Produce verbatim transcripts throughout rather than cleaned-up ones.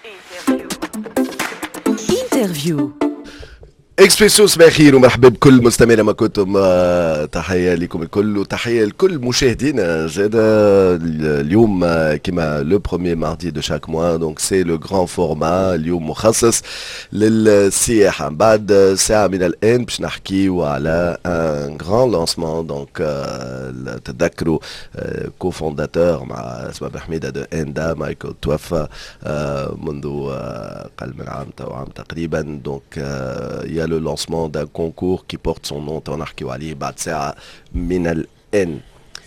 انترفيو. اكسبريسو صباح الخير ومرحبا بكل مستمعينا ما كنتم. تحيه لكم الكل وتحيه لكل مشاهدينا زاد اليوم كما لو بروميي ماردي دو شاك موا دونك سي لو غران فورما اليوم مخصص للسياحه. بعد ساعه من الان باش نحكيو على ان غران لونسمون دونك تذكروا كو فونداتور مع اسماء بن حميده دو اندا مايكل توفى منذ قل من عام او عام تقريبا. دونك يا le lancement d'un concours qui porte son nom تنحكيو عليه بعد ساعة من الآن.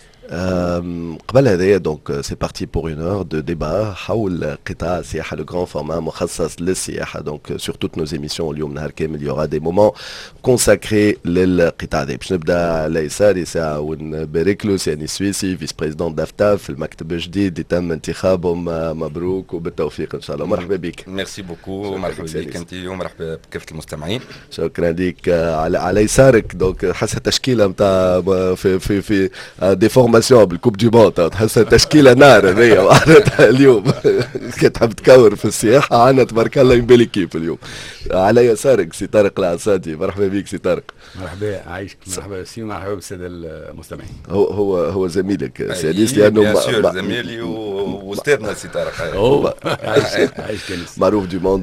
قبل هذايا دونك سي بارتي بور اون اور دو ديبا حول قطاع السياحه لو غران فورما مخصص للسياحه. دونك سور توت نو زيميسيون اليوم نهار كامل يورا دي مومون كونساكري للقطاع هذا. باش نبدا على يساري ساعه ونبارك له سياني السويسي فيس بريزيدون دافتاف في المكتب الجديد اللي تم انتخابهم. مبروك وبالتوفيق ان شاء الله. مرحبا بك. ميرسي بوكو. مرحبا بك انت ومرحبا بكافه المستمعين. شكرا لك. على على يسارك دونك حسها تشكيله نتاع في في في دي فورماسيون بالكوب دي موند تحسها تشكيله نار هذيا معناتها اليوم كي تحب تكور في السياحه عندنا تبارك الله يبالي كيف اليوم. على يسارك سي طارق العسادي. مرحبا بك سي طارق. مرحبا عايشك. مرحبا سي مرحبا بالساده المستمعين. هو هو هو زميلك سي انيس لانه بيان زميلي واستاذنا سي طارق. هو عايشك عايشك معروف دو موند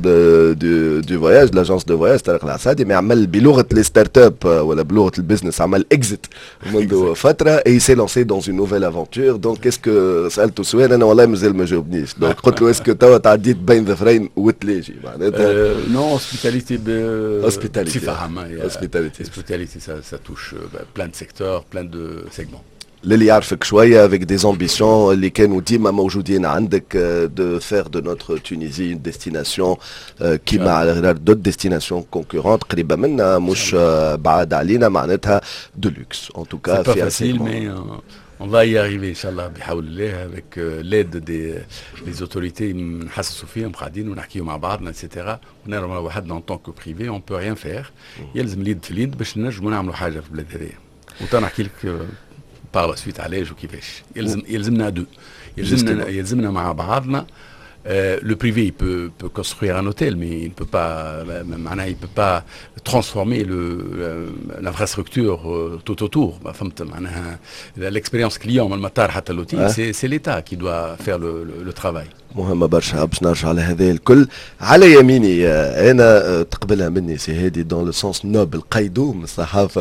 دو دو فواياج لاجونس دو فواياج طارق العسادي. ما عمل بلغه لي ستارت اب ولا بلغه البزنس عمل اكزيت منذ فتره اي سي لونسي دون اون نوفيل افونتور. دونك اسكو سالته سؤال انا والله مازال ما جاوبنيش. دونك قلت له اسكو توا تعديت بين ظفرين وتلاجي معناتها نو هوسبيتاليتي هوسبيتاليتي بصفه عامه. هوسبيتاليتي هوسبيتاليتي ça ça touche plein de secteurs plein de segments. للي يعرفك شويه افيك دي زامبيسيون اللي كانوا ديما موجودين عندك دو فير دو نوتر تونيزي اون ديستيناسيون كيما على غير دوت ديستيناسيون كونكورونت قريبه منا مش بعاد علينا معناتها دو لوكس ان توكا فيها فاسيل مي on va y arriver inchallah بحول الله avec l'aide des des autorités نحسسوا فيهم قاعدين ونحكيوا مع بعضنا اكسيتيرا ونرى وحدنا en tant que privé on peut rien faire. يلزم اليد في اليد باش نجموا نعملوا حاجه في البلاد هذيا. وتنحكي لك بار لا سويت علاش وكيفاش. يلزم يلزمنا دو يلزمنا يلزمنا مع بعضنا. Euh, le privé il peut, peut construire un hôtel mais il ne peut pas معناها il peut pas transformer le l'infrastructure euh, tout autour. فهمت معناها l'expérience client من المطار حتى l'hôtel c'est c'est l'État qui doit faire le le, le travail. مهمة برشا. باش نرجع على هذا الكل. على يميني انا تقبلها مني سي هادي دون لو سونس نوبل قيدوم الصحافة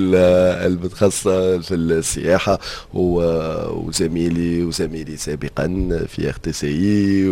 المتخصصة في السياحة وزميلي وزميلي سابقا في ار تي سي.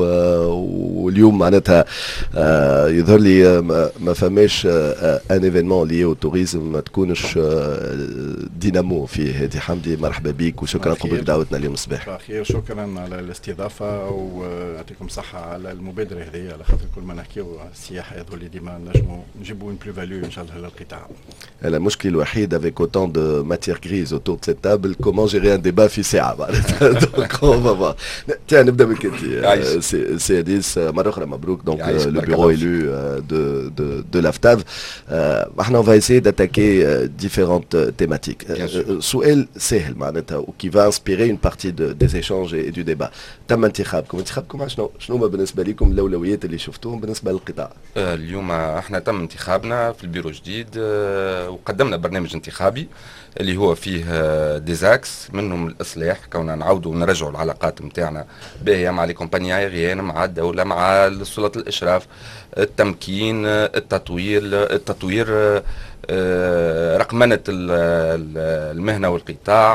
واليوم معناتها يظهر لي ما فماش ان ايفينمون لي او توريزم ما تكونش دينامو فيه. هادي حمدي مرحبا بك وشكرا قبل دعوتنا اليوم الصباح. خير شكرا على الاستضافه ويعطيكم صحه على المبادره هذه على خاطر كل ما نحكيو السياحه يظهر لي ديما نجموا نجيبوا اون بلو فاليو ان شاء الله للقطاع. المشكل الوحيد avec autant de matière grise autour de cette table comment gérer un débat في ساعه معناتها. دونك on va voir. تي نبدا بك انت سي اديس. مره اخرى مبروك. دونك لو بيرو élu de de de l'AFTAV. احنا on va essayer d'attaquer différentes thématiques. سؤال سهل معناتها وكي va inspirer une partie de des échanges et du débat. تم انتخابكم انتخابكم شنو شنو ما بالنسبه لكم الاولويات اللي شفتوهم بالنسبه للقطاع؟ اليوم احنا تم انتخابنا في البيرو الجديد وقدمنا برنامج انتخابي اللي هو فيه ديزاكس منهم الاصلاح كوننا نعاودوا ونرجعوا العلاقات نتاعنا باهيه مع لي كومباني ايريان مع الدوله مع سلطات الاشراف. التمكين التطوير التطوير رقمنه المهنه والقطاع.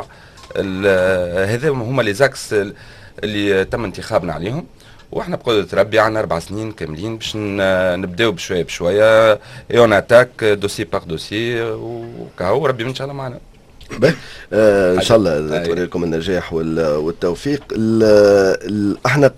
هذا هما لي زاكس اللي تم انتخابنا عليهم. واحنا بقدرة ربي عنا اربع سنين كاملين باش نبداو بشويه بشويه اي اون اتاك دوسي باغ دوسي وكهو ربي ان شاء الله معنا. باهي ان شاء الله نتمنى لكم النجاح والتوفيق. احنا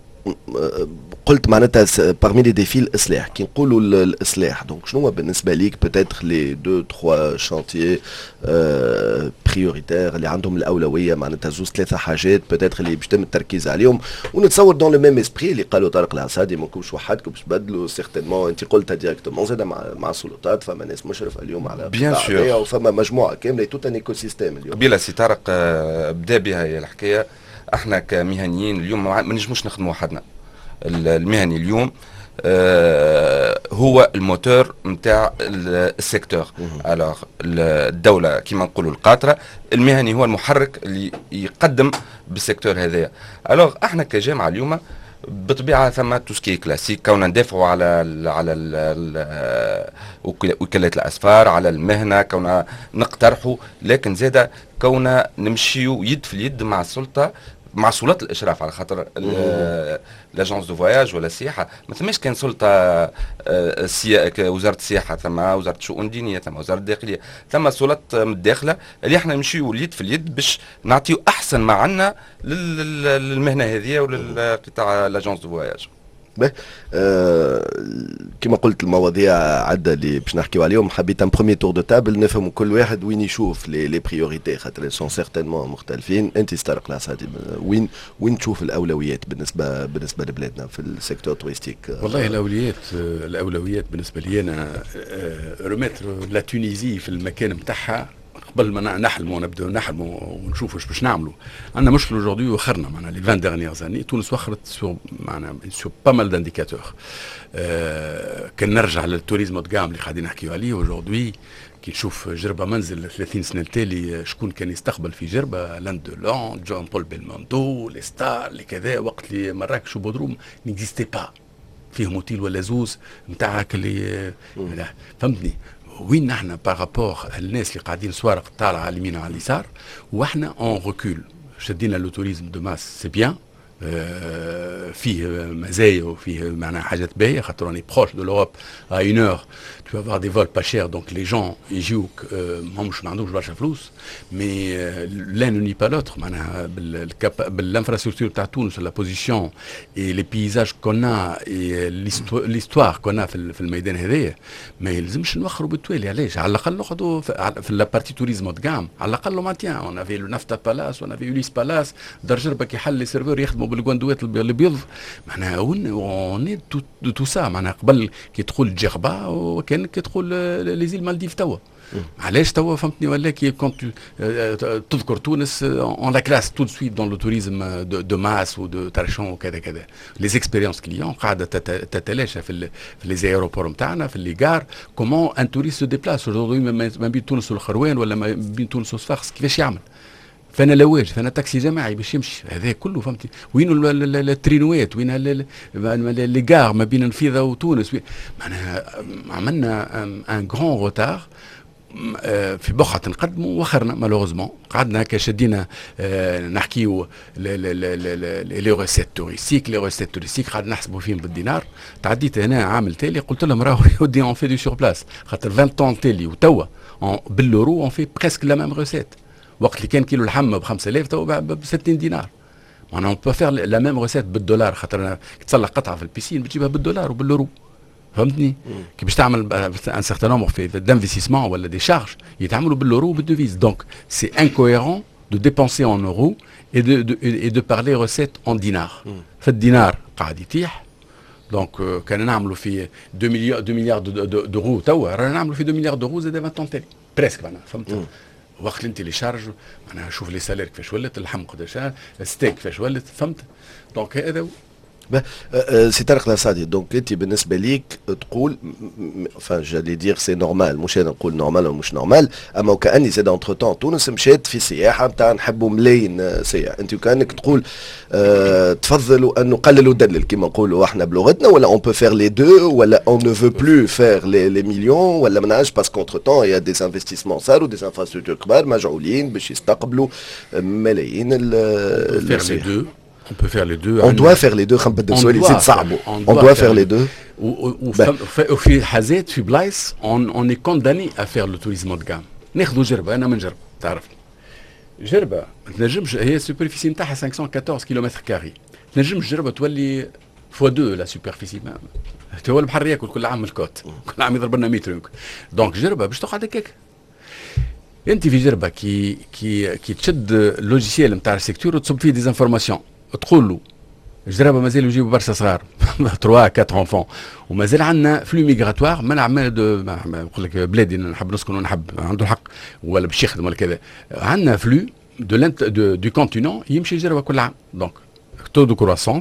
قلت معناتها parmi les défis الإصلاح. كي نقولوا الإصلاح دونك شنو بالنسبة ليك peut-être les deux trois chantiers prioritaires اللي عندهم الأولوية معناتها زوز ثلاثة حاجات peut-être اللي باش يتم التركيز عليهم ونتصور دون لو ميم اسبري اللي قالوا طارق العسادي ما نكونش وحدكم باش تبدلوا سيغتينمون. أنت قلتها ديريكتومون زاد مع مع السلطات فما ناس مشرفة اليوم على بيان سور وفما مجموعة كاملة توت ان ايكو سيستيم اليوم. قبيله سي طارق بدا بها هي الحكاية. احنا كمهنيين اليوم ما نجموش نخدموا وحدنا. المهني اليوم آه هو الموتور نتاع السيكتور. الوغ الدوله كيما نقولوا القاطره، المهني هو المحرك اللي يقدم بالسيكتور هذايا. الوغ احنا كجامعه اليوم بالطبيعه ثم توسكي كلاسيك، كوننا ندافعوا على ال على ال وكالات الاسفار، على المهنه، كوننا نقترحوا، لكن زاده كوننا نمشيو يد في اليد مع السلطه، مع سلطات الاشراف، على خاطر لاجونس دو فواياج ولا السياحه ما ثماش كان سلطه وزاره السياحه، ثم وزاره الشؤون الدينيه، ثم وزاره الداخليه، ثم سلطات متداخله اللي احنا نمشيو اليد في اليد باش نعطيو احسن ما عندنا للمهنه هذه وللقطاع لاجونس دو فواياج. آه كما قلت المواضيع عدة اللي باش نحكيو عليهم، حبيت ان بروميي تور دو تابل نفهم كل واحد وين يشوف لي لي بريوريتي، خاطر سون سيغتينمون مختلفين. انت استرق العصادي، وين وين تشوف الاولويات بالنسبه بالنسبه لبلادنا في السيكتور توريستيك؟ والله الاولويات الاولويات بالنسبه لي انا ريميتر لا تونيزي في المكان نتاعها قبل ما نحلموا نبداو نحلموا ونشوفوا واش باش نعملوا. عندنا مشكل اجوردي وخرنا معنا لي عشرين ديرنيير اني تونس وخرت سور معنا سور با مال دانديكاتور. أه كان نرجع للتوريزم اود جام اللي قاعدين نحكيو عليه اجوردي، كي تشوف جربه منزل ثلاثين سنه التالي شكون كان يستقبل في جربه؟ لاند دولون، جون بول بيلموندو، لي ستار، لي كذا، وقت اللي مراكش وبودروم نيكزيستي با فيهم اوتيل ولا زوز نتاعك اللي فهمتني. وين نحن بارابور الناس اللي قاعدين سوارق طالعه على اليمين وعلى اليسار، واحنا اون ريكول. شدينا لو توريزم دو ماس سي بيان، آه فيه مزايا وفيه معناها حاجات باهيه، خاطر راني بروش دو لوروب ا اون اور tu vas avoir des vols pas chers, donc les gens يجيوك ماهمش ما عندهمش برشا فلوس، مي l'un ne nie pas l'autre. معناها بالانفراستركتور تاع تونس، لا بوزيسيون اي لي بيزاج كونا اي ليستوار كونا في الميدان هذايا، ما يلزمش نوخروا بالتوالي. علاش؟ على الاقل نقعدوا في لا بارتي توريزم اود جام، على الاقل ماتيان اون افي لو نافتا بالاس، اون افي يوليس بالاس، دار جربه كي حل لي سيرفور يخدموا بالكواندوات البيض، معناها اون تو سا. معناها قبل كي تدخل جربه وكان كي تدخل لي زيل مالديف توا. علاش توا فهمتني؟ ولا كي كنت تذكر تونس اون لا كلاس تو سويت دون لو توريزم دو ماس ودو ترشون وكذا كذا. لي اكسبيريونس كليون قاعده تتلاشى في في لي زيروبور نتاعنا، في لي غار. كومون ان توريست سو ديبلاس ما بين تونس والخروان ولا ما بين تونس وصفاقس، كيفاش يعمل؟ فانا لواج، فانا تاكسي جماعي باش يمشي، هذا كله فهمتي. وين الترينوات، وين لي غار ما بين الفيضه وتونس. معناها عملنا ان غران روتار في بقعه نقدموا وخرنا مالوغوزمون. قعدنا هكا شدينا نحكيو لي ريسيت توريستيك، لي ريسيت توريستيك قعدنا نحسبوا فيهم بالدينار. تعديت هنا عامل تالي قلت لهم راهو يودي اون في دو سور بلاس، خاطر عشرين طون تالي وتوا باليورو اون في بريسك لا ميم ريسيت. وقت اللي كان كيلو اللحم ب خمسة آلاف توا ب ستين دينار. معناها اون بو فير لا ميم ريسيت بالدولار، خاطر تصلح قطعه في البيسين بتجيبها بالدولار وباليورو. فهمتني؟ كي باش تعمل ان سيغتان نومبر في دانفستيسمون ولا دي شارج يتعملوا باليورو وبالديفيز. دونك سي انكويرون دو ديبونسي اون اورو اي دو اي دو بارلي ريسيت اون دينار. فالدينار قاعد يطيح، دونك كان نعملوا في اثنين مليار اثنين مليار دورو، توا رانا نعملوا في اثنين مليار دورو زاد عشرين طون تاني بريسك. معناها فهمت؟ وقت انت اللي شارج معناها شوف لي سالير كيفاش ولت، اللحم قداش، الستيك كيفاش ولت، فهمت؟ دونك هذا سي طارق العصادي. دونك انت بالنسبه ليك تقول فان جالي دير سي نورمال، مش انا نقول نورمال او مش نورمال، اما وكاني زاد اونتر تون تونس مشات في سياحه نتاع نحبوا ملايين سياح، انت وكانك تقول أه تفضلوا انه قللوا دلل كما نقولوا احنا بلغتنا، ولا اون بو فير لي دو، ولا اون نو فو بلو فير لي لي مليون، ولا ما نعرفش باسكو اونتر تون يا دي انفستيسمون صاروا، دي انفراستركتور كبار مجعولين باش يستقبلوا ملايين السياح. On peut faire les deux. On doit faire les deux. On doit faire les deux. وفي حاجات في بلايص on est condamné à faire le tourisme haut de gamme. ناخذوا جربه، انا من جرب تعرفني. جربه ما تنجمش، هي السوبرفيسي نتاعها خمسمائة وأربعطاش كيلومتر كاري، تنجمش جربه تولي فوا دو لا سوبرفيسي، تولي البحر ياكل كل عام الكوت، كل عام يضرب لنا متر يمكن. دونك جربه باش تقعد هكاك. انت في جربه كي كي كي تشد اللوجيسيال نتاع السيكتور وتصب فيه ديزانفورماسيون، تقول له الجرابه مازال يجيبوا برشا صغار ثلاثة أربعة انفون، ومازال عندنا فلو ميغراتوار من عمال نقول لك بلادي نحب نسكن ونحب عنده الحق ولا باش يخدم ولا كذا، عندنا فلو دو دو كونتينون يمشي الجرابه كل عام. دونك تو دو كرواسونس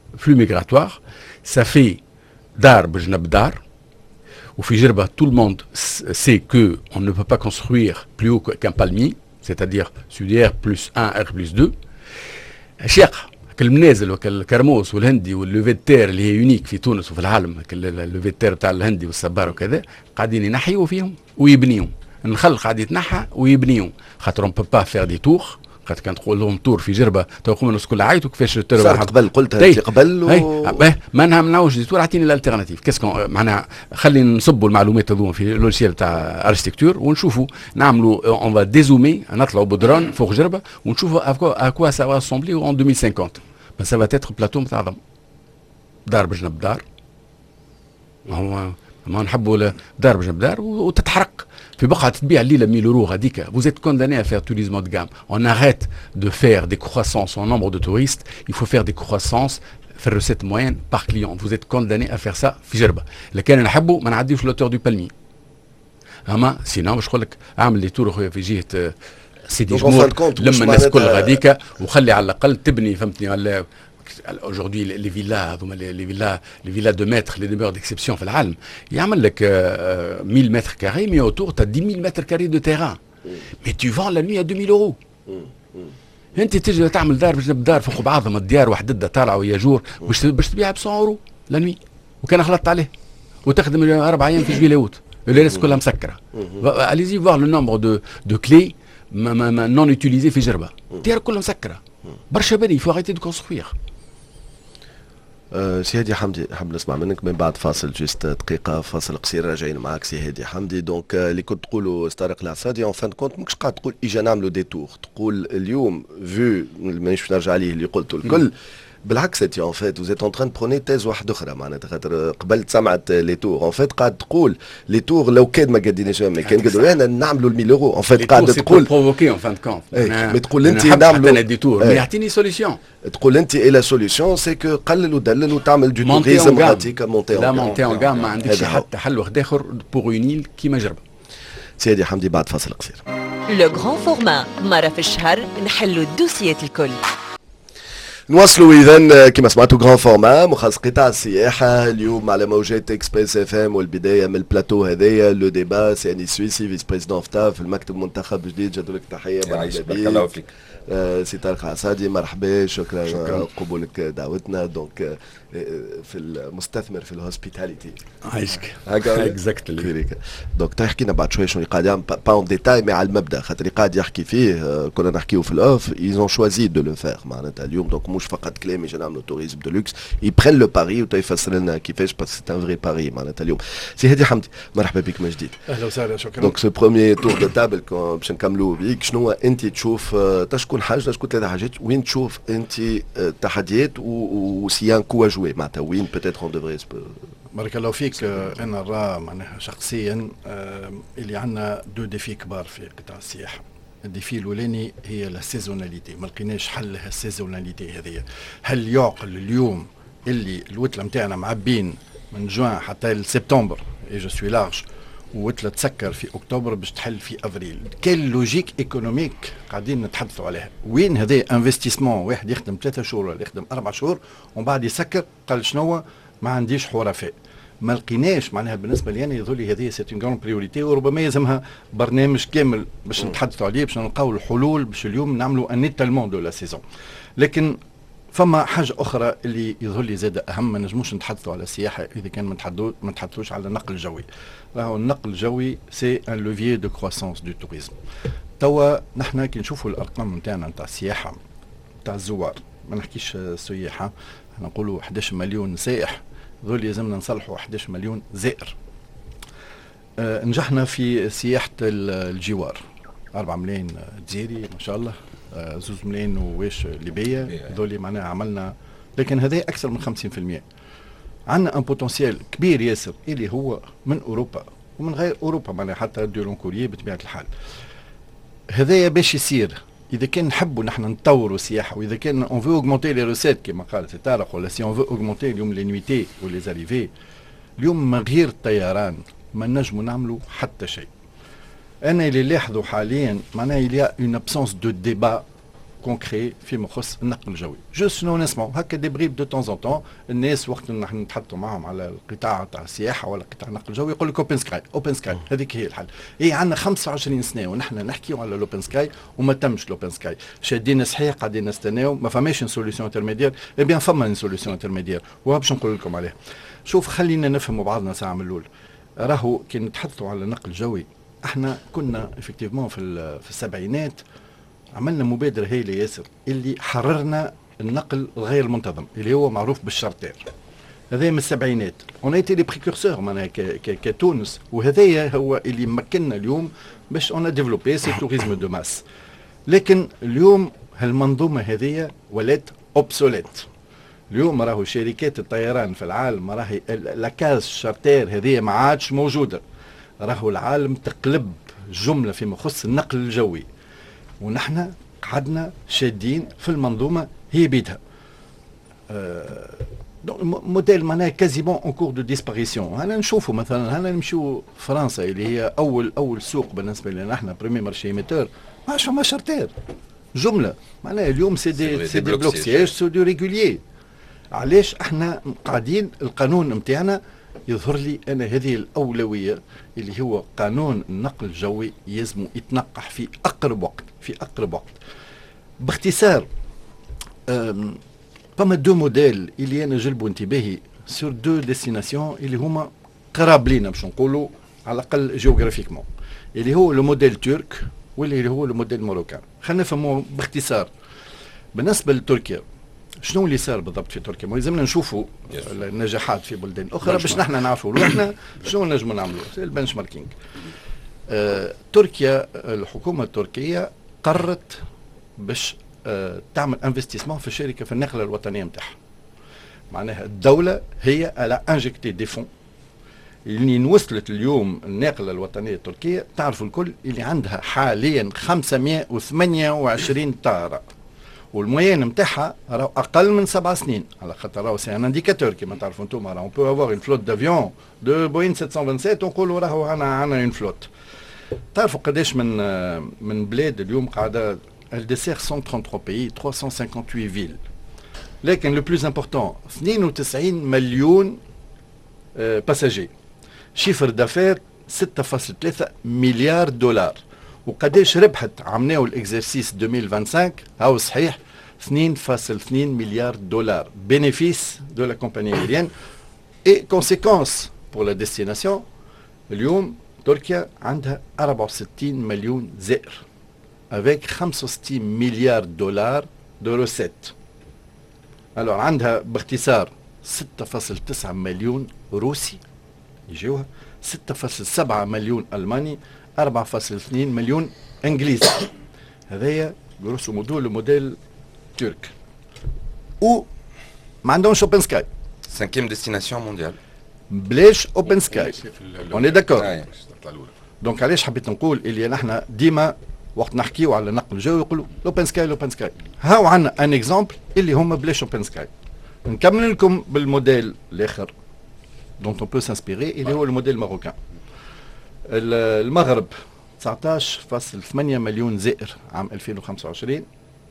flux migratoire, ça fait dar bjnab dar. Au Fijerba, tout le monde sait qu'on ne peut pas construire plus haut qu'un palmier, c'est-à-dire Sudière plus un, R plus deux. الشيق كالمنازل وكالكرموس والهندي واللوفي تير اللي هي يونيك في تونس وفي العالم اللوفي تير تاع الهندي والصبار وكذا قاعدين ينحيوا فيهم ويبنيهم. النخل قاعد يتنحى ويبنيهم خاطر اون بو با فير دي تور خاطر كان تقول لهم تور في جربه توقف الناس كلها عيطوا كيفاش التور صار قبل قلتها انت قبل و... ما نمنعوش دي تور اعطيني الالتيرناتيف كاسكو معناها خلي نصبوا المعلومات هذوما في اللوجيال تاع اركتيكتور ونشوفوا نعملوا اون فا ديزومي نطلعوا بدرون فوق جربه ونشوفوا اكوا سا va ressembler en deux mille cinquante. بس سا va être بلاتو متعظم دار بجنب دار هو ما نحبوا دار بجنب دار وتتحرق في بقعة تبيع الليلة مille euros هذيك. Vous êtes condamné à faire tourisme haut de gamme. On arrête de faire des croissances en nombre de touristes. Il faut faire des croissances faire recette moyenne par client. Vous êtes condamné à faire ça في جربة. اللي كان نحبوا ما نعديوش لوتور دو بالمي. أما سينو باش نقول لك أعمل لي تور خويا في جهة سيدي جمهور لما الناس كل غاديكا وخلي على الأقل تبني فهمتني ولا. Aujourd'hui, les, les villas, les villas, les villas de maîtres, les demeures d'exception, في العالم يعمل لك euh, mille mètres carrés, mais autour tu as dix mille mètres carrés de terrain. Mais tu vends la nuit à deux mille euros. انت تجي تعمل دار بجنب دار فوق بعضهم الديار وحددها طالعه ويا جور باش باش تبيعها ب مية اورو لا نوي وكان غلطت عليه وتخدم اربع ايام في جبيل ياوت الناس كلها مسكره. اليزي فوار لو نومبر دو دو كلي نون يوتيليزي في جربه الديار كلها مسكره برشا بني يفو اريتي دو كونستروير. أه سي هادي حمدي حاب نسمع منك من بعد فاصل جست دقيقة فاصل قصير راجعين معاك سي هادي حمدي. دونك اللي كنت تقولوا طارق العصادي اون فان كونت ماكش قاعد تقول اجا نعملوا دي تور تقول اليوم فيو مانيش نرجع عليه اللي قلته الكل بالعكس انت اون فيت vous êtes en train de prôner thèse واحده اخرى معناتها خاطر قبل سمعت لي تور اون فيت قاعد تقول لي تور لو كان ما قديناش ما كان قالوا لنا نعملوا ال مية اورو اون فيت قاعد تقول بروفوكي اون فان كونت مي تقول انت نعملوا دي تور مي يعطيني سوليسيون تقول انت اي لا سوليسيون سي كو قلل ودلل وتعمل دو توريزم براتيك مونتي اون لا مونتي اون غام ما عندكش حتى حل واحد اخر بور اون ايل كيما جرب. سيدي حمدي بعد فاصل قصير. لو غران فورما مرة في الشهر نحلوا الدوسيات الكل. نواصلوا اذا كما سمعتوا غران فورما مخصص قطاع السياحه اليوم على موجات اكسبريس اف ام والبدايه من البلاتو هذايا لو ديبا سي سويسي فيس بريزيدون فتاف في المكتب منتخب جديد جدوا لك تحيه مرحبا بك الله فيك. سي طارق عصادي مرحبا شكرا, شكرا. قبولك دعوتنا دونك في المستثمر في الهوسبيتاليتي عايشك هكا اكزاكتلي دونك تحكي لنا بعد شويه شنو قاعد يعمل با اون ديتاي مي على المبدا خاطر اللي قاعد يحكي فيه كنا نحكيو في الاوف ايزون شوازي دو لو فير معناتها اليوم دونك مش فقط كلام يجي نعملوا توريزم دو لوكس يبرن لو باري وتيفسر لنا كيفاش باسكو سي ان فري باري معناتها اليوم. سي هادي حمدي مرحبا بك من جديد. اهلا وسهلا شكرا. دونك سو بروميير تور دو تابل باش نكملوا بيك شنو انت تشوف تشكون حاجه تشكون ثلاث حاجات وين تشوف انت تحديات وسي ان كو جوي معناتها وين بوتيتر اون دوفري بارك الله فيك. انا نرى معناها شخصيا اللي عندنا دو ديفي كبار في قطاع السياحه. الديفي الاولاني هي لا سيزوناليتي ما لقيناش حل لها السيزوناليتي هذه. هل يعقل اليوم اللي الوتله نتاعنا معبين من جوان حتى لسبتمبر اي جو سوي لارج وتله تسكر في اكتوبر باش تحل في افريل؟ كل لوجيك ايكونوميك قاعدين نتحدثوا عليها؟ وين هذا انفستيسمون واحد يخدم ثلاثة شهور ولا يخدم اربع شهور ومن بعد يسكر قال شنو ما عنديش حرفاء. ما لقيناش معناها بالنسبه لي انا يظهر لي هذه سيت اون غران بريوريتي وربما يلزمها برنامج كامل باش نتحدثوا عليه باش نلقاو الحلول باش اليوم نعملوا ان ايتالمون دو لا سيزون. لكن فما حاجه اخرى اللي يظهر لي زاد اهم ما نجموش نتحدثوا على السياحه اذا كان ما نتحدثوا ما نتحدثوش على النقل الجوي. راهو النقل الجوي سي ان لوفيي دو كرواسونس دو توريزم. توا نحن كي نشوفوا الارقام نتاعنا نتاع السياحه نتاع الزوار ما نحكيش سياحه نقولوا احد عشر مليون سائح ذول لازمنا نصلحوا احد عشر مليون زائر. أه نجحنا في سياحه الجوار أربعة ملايين جزيري ما شاء الله أه زوز ملايين وواش ليبيه ذولي معناها عملنا لكن هذا اكثر من خمسين بالمئة. عندنا ان بوتنسيال كبير ياسر اللي هو من اوروبا ومن غير اوروبا معناها حتى دولون كوريا بطبيعه الحال. هذايا باش يصير اذا كان نحبوا نحن نطوروا السياحه واذا كان اون فو اوغمونتي لي روسيت كما قال سي طارق ولا سي اون فو اوغمونتي اليوم لي نويتي ولي زاريفي اليوم من غير الطيران ما نجموا نعملوا حتى شيء. انا اللي لاحظوا حاليا معناها il y a une absence de débat كونكري فيما يخص النقل الجوي. جوست شنو نسمعوا هكا دي بريب دو تون ان تون الناس وقت نحن نتحدثوا معهم على القطاع تاع السياحه ولا قطاع النقل الجوي يقول لك اوبن سكاي اوبن سكاي هذيك هي الحل. اي عندنا خمسة وعشرين سنه ونحن نحكيوا على الاوبن سكاي وما تمش الاوبن سكاي، شادين صحيح قاعدين نستناو ما فماش سوليسيون انترميديير. اي بيان فما سوليسيون انترميديير وباش نقول لكم عليها. شوف خلينا نفهموا بعضنا ساعه من الاول. راهو كي نتحدثوا على النقل الجوي احنا كنا افكتيفمون في في السبعينات عملنا مبادره هايله ياسر اللي حررنا النقل الغير المنتظم اللي هو معروف بالشارتر. هذا من السبعينات اون ايتي لي بريكورسور معناها كتونس، وهذايا هو اللي مكننا اليوم باش اون ديفلوبي سي توريزم دو ماس. لكن اليوم هالمنظومه هذه ولات اوبسوليت. اليوم راهو شركات الطيران في العالم راهي لاكاز شارتر هذه ما عادش موجوده. راهو العالم تقلب جمله فيما يخص النقل الجوي، ونحن قعدنا شادين في المنظومه هي بيدها. أه موديل معناها كازيبون اون كور دو ديسباريسيون. هنا نشوفوا مثلا هنا نمشيو فرنسا اللي هي اول اول سوق بالنسبه لنا احنا بريمي مارشي ايميتور، ما عادش فما شارتر جمله. معناها اليوم سي دي سي دي بلوك سياج سو دو ريغوليي. علاش احنا قاعدين القانون نتاعنا يظهر لي انا هذه الاولويه اللي هو قانون النقل الجوي يلزم يتنقح في اقرب وقت في اقرب وقت. باختصار فما دو موديل اللي انا جلبوا انتباهي سور دو ديستيناسيون اللي هما قراب لينا باش نقولوا على الاقل جيوغرافيكمون، اللي هو لو موديل ترك واللي هو لو موديل ماروكان. خلينا نفهموا باختصار. بالنسبه لتركيا شنو اللي صار بالضبط في تركيا؟ ما لازمنا نشوفوا النجاحات في بلدان اخرى باش نحن نعرفوا روحنا شنو نجموا نعملوا البنش ماركينج. آه تركيا الحكومه التركيه قررت باش آه تعمل انفستيسمون في الشركه في النقله الوطنيه نتاعها. معناها الدوله هي على انجكتي دي فون اللي وصلت اليوم الناقله الوطنيه التركيه. تعرفوا الكل اللي عندها حاليا خمسمائة وثمانية وعشرين طائره، والموين نتاعها راهو اقل من سبع سنين، على خاطر راهو سي ان انديكاتور كيما تعرفوا انتم. راهو اون بو افوار اون فلوت دافيون دو بوين سبعمائة وسبعة وعشرين ونقولوا راهو عندنا عندنا اون فلوت. تعرفوا قداش من من بلاد اليوم قاعده elle dessert cent trente-trois pays trois cent cinquante-huit villes. لكن لو بلوز امبورتون اثنين وتسعين مليون باساجي، شيفر دافير ستة فاصلة ثلاثة مليار دولار. وقداش ربحت عملناو الاكزرسيس ألفين وخمسة وعشرين هاو صحيح اثنين فاصلة اثنين مليار دولار بينيفيس دو لا كومباني ايريان. اي كونسيكونس بور لا ديستيناسيون اليوم تركيا عندها أربعة وستين مليون زائر avec خمسة وستين مليار دولار دو روسيت. الو عندها باختصار ستة فاصلة تسعة مليون روسي يجيوها، ستة فاصلة سبعة مليون الماني، أربعة فاصلة اثنين مليون انجليزي. هذايا جروسو مودو الموديل ترك. و ما عندهمش اوبن سكاي. cinquième destination mondiale. بلاش اوبن سكاي. اون اي داكور. دونك علاش حبيت نقول اللي نحن ديما وقت نحكيو على النقل الجوي يقولوا لوبن سكاي لوبن سكاي. هاو عندنا ان اكزامبل اللي هما بلاش اوبن سكاي. نكمل لكم بالموديل الاخر دونت اون بو سانسبيري اللي هو الموديل الماروكان. المغرب تسعطاش فاصلة ثمانية مليون زائر عام ألفين وخمسة وعشرين،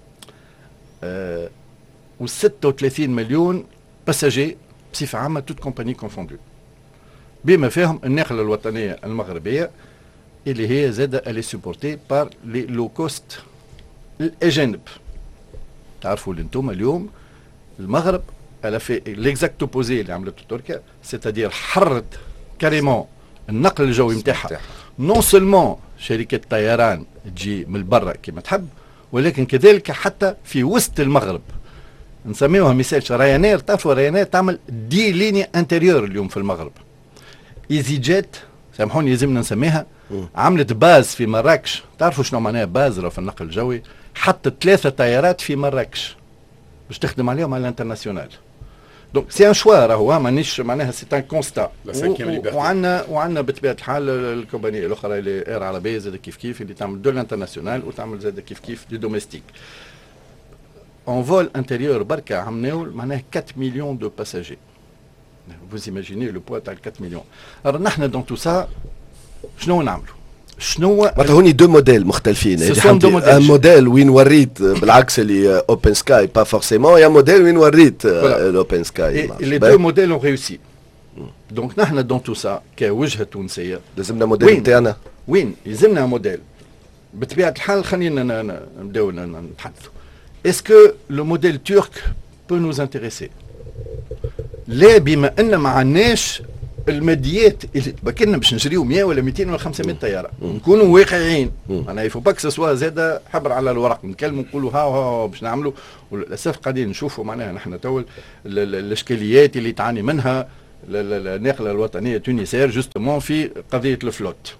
أه و ستة وثلاثين مليون باساجي بصفه عامه توت كومباني كونفوندو، بما فيهم الناقله الوطنيه المغربيه اللي هي زاده الي سوبورتي بار لي لو كوست الاجانب. تعرفوا انتم اليوم المغرب على في ليكزاكت اوبوزي اللي عملته تركيا، سيتادير حرت كاريمون النقل الجوي نتاعها. نون سولمون شركات طيران تجي من برا كما تحب، ولكن كذلك حتى في وسط المغرب. نسميوها مثال رايانير. تعرفوا رايانير تعمل دي ليني انتيريور اليوم في المغرب. ايزي جيت سامحوني لازمنا نسميها عملت باز في مراكش. تعرفوا شنو معناها باز في النقل الجوي؟ حطت ثلاثه طيارات في مراكش باش تخدم عليهم على الانترناسيونال. دونك سي ان شوا راهو مانيش معناها سي ان كونستا. وعندنا وعندنا بطبيعه الحال الكومباني الاخرى اللي اير عربيه زاد كيف كيف اللي تعمل دو الانترناسيونال وتعمل زاد كيف كيف دو دوميستيك. اون فول انتيريور بركه عملناو معناها أربعة مليون دو باساجي. Vous imaginez le poids تاع أربعة مليون. Alors نحن دون تو سا شنو نعملوا؟ شنو معناتها هوني دو موديل مختلفين. Ce sont deux modèles. ان موديل وين وريت بالعكس اللي اوبن سكاي با فورسيمون، يا موديل وين وريت الاوبن سكاي. لي دو موديل اون ريوسي. دونك نحن دون تو سا كوجهه تونسيه لازمنا موديل نتاعنا. وين يلزمنا موديل بطبيعه الحال. خلينا نبداو نتحدثوا. اسكو لو موديل ترك بو نوز انتريسي؟ لا، بما ان ما عندناش الماديات اللي بكلنا باش نشريو مئة ولا مئتين ولا خمسمائة طياره. نكونوا واقعيين، انا يفو باك سوا زاد حبر على الورق، نتكلموا نقولوا ها ها باش نعملوا. وللاسف قاعدين نشوفوا معناها نحن تو الاشكاليات اللي تعاني منها الناقله الوطنيه تونسير جوستومون في قضيه الفلوت.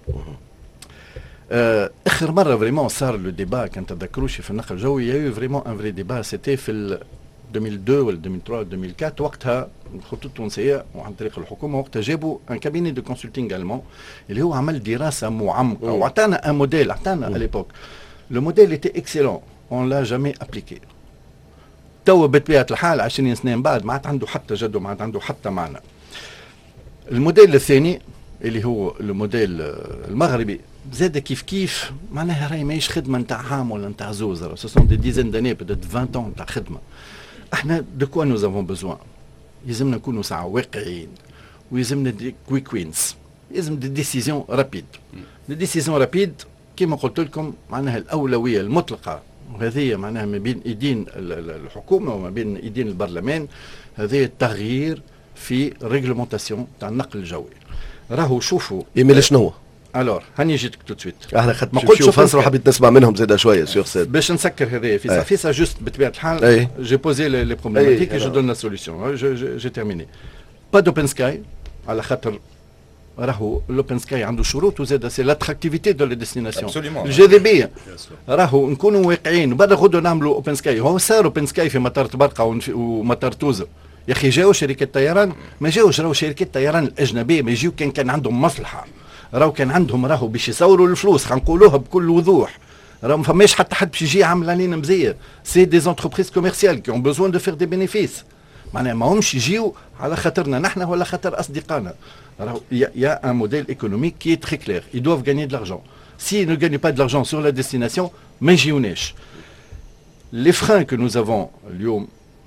اخر مره فريمون صار لو ديبا كان تذكروش في النقل الجوي، يا فريمون ان فري ديبا سيتي في ألفين واثنين ولا ألفين وثلاثة ولا ألفين وأربعة. وقتها الخطوط التونسيه وعن طريق الحكومه وقتها جابوا ان كابيني دو كونسلتينغ المون اللي هو عمل دراسه معمقه وعطانا ان موديل. عطانا على ليبوك لو موديل ايتي اكسيلون، اون لا جامي ابليكي. تو بطبيعه الحال عشرين سنه من بعد ما عاد عنده حتى جدوى، ما عاد عنده حتى معنى. الموديل الثاني اللي هو الموديل المغربي زاد كيف كيف معناها راهي ماهيش خدمه نتاع عام ولا نتاع زوز، سو سون دي ديزين داني بيتيت عشرين ans نتاع خدمه. احنا دو كوا نوز افون بوزوان؟ يلزمنا نكونوا ساعه واقعيين، ويلزمنا دي كويك وينز، يلزم دي ديسيزيون رابيد. دي ديسيزيون رابيد كما قلت لكم معناها الاولويه المطلقه، وهذه معناها ما بين ايدين الحكومه وما بين ايدين البرلمان، هذه التغيير في ريغلومونتاسيون تاع النقل الجوي. راهو شوفوا ايميل شنو؟ الور هاني جيتك تو سويت. احنا خدت ما قلتش فاصل وحبيت نسمع منهم زيد شويه سيغ سيت باش نسكر هذايا في سا في سا جوست بطبيعه الحال. جي بوزي لي بروبليماتيك جو دون لا سوليسيون. جي تيرميني با دوبن سكاي على خاطر راهو الاوبن سكاي عنده شروط وزاد سي لاتراكتيفيتي دو لي ديستيناسيون الجاذبيه. راهو نكونوا واقعيين بعد غدو نعملوا اوبن سكاي. هو صار اوبن سكاي في مطار تبرقه ومطار توزه. يا اخي جاو شركات طيران ما جاوش، راهو شركات طيران الاجنبيه ما يجيو كان كان عندهم مصلحه، راهو كان عندهم راهو باش يصوروا الفلوس. خنقولوها بكل وضوح، راهو ما فماش حتى حد باش يجي يعمل علينا مزيه. سي دي زونتربريز كوميرسيال كي اون بوزوان دو فير دي بينيفيس، معناها ماهمش يجيو على خاطرنا نحن ولا خاطر اصدقائنا. راهو يا ان موديل ايكونوميك كي تري كلير، ils doivent gagner de l'argent. S'ils ne gagnent pas de l'argent sur la destination ما يجيوناش. Les freins que nous avons اليوم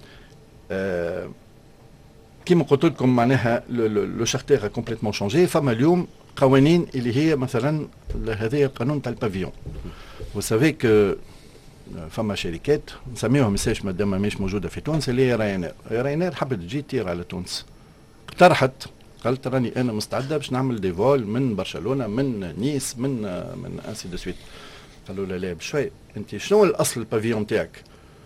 euh, كيما قلت لكم معناها لو شارتير كومبليتمون شونجي. فما اليوم قوانين اللي هي مثلا هذا القانون تاع البافيون. وسافي كو فما شركات نسميوها مساش مادام ماهيش موجوده في تونس اللي هي راينير. راينير حبت تجي تطير على تونس، اقترحت قالت راني انا مستعده باش نعمل دي فول من برشلونه من نيس من من انسي دو سويت. قالوا لا لا بشوي انت شنو الاصل البافيون تاعك؟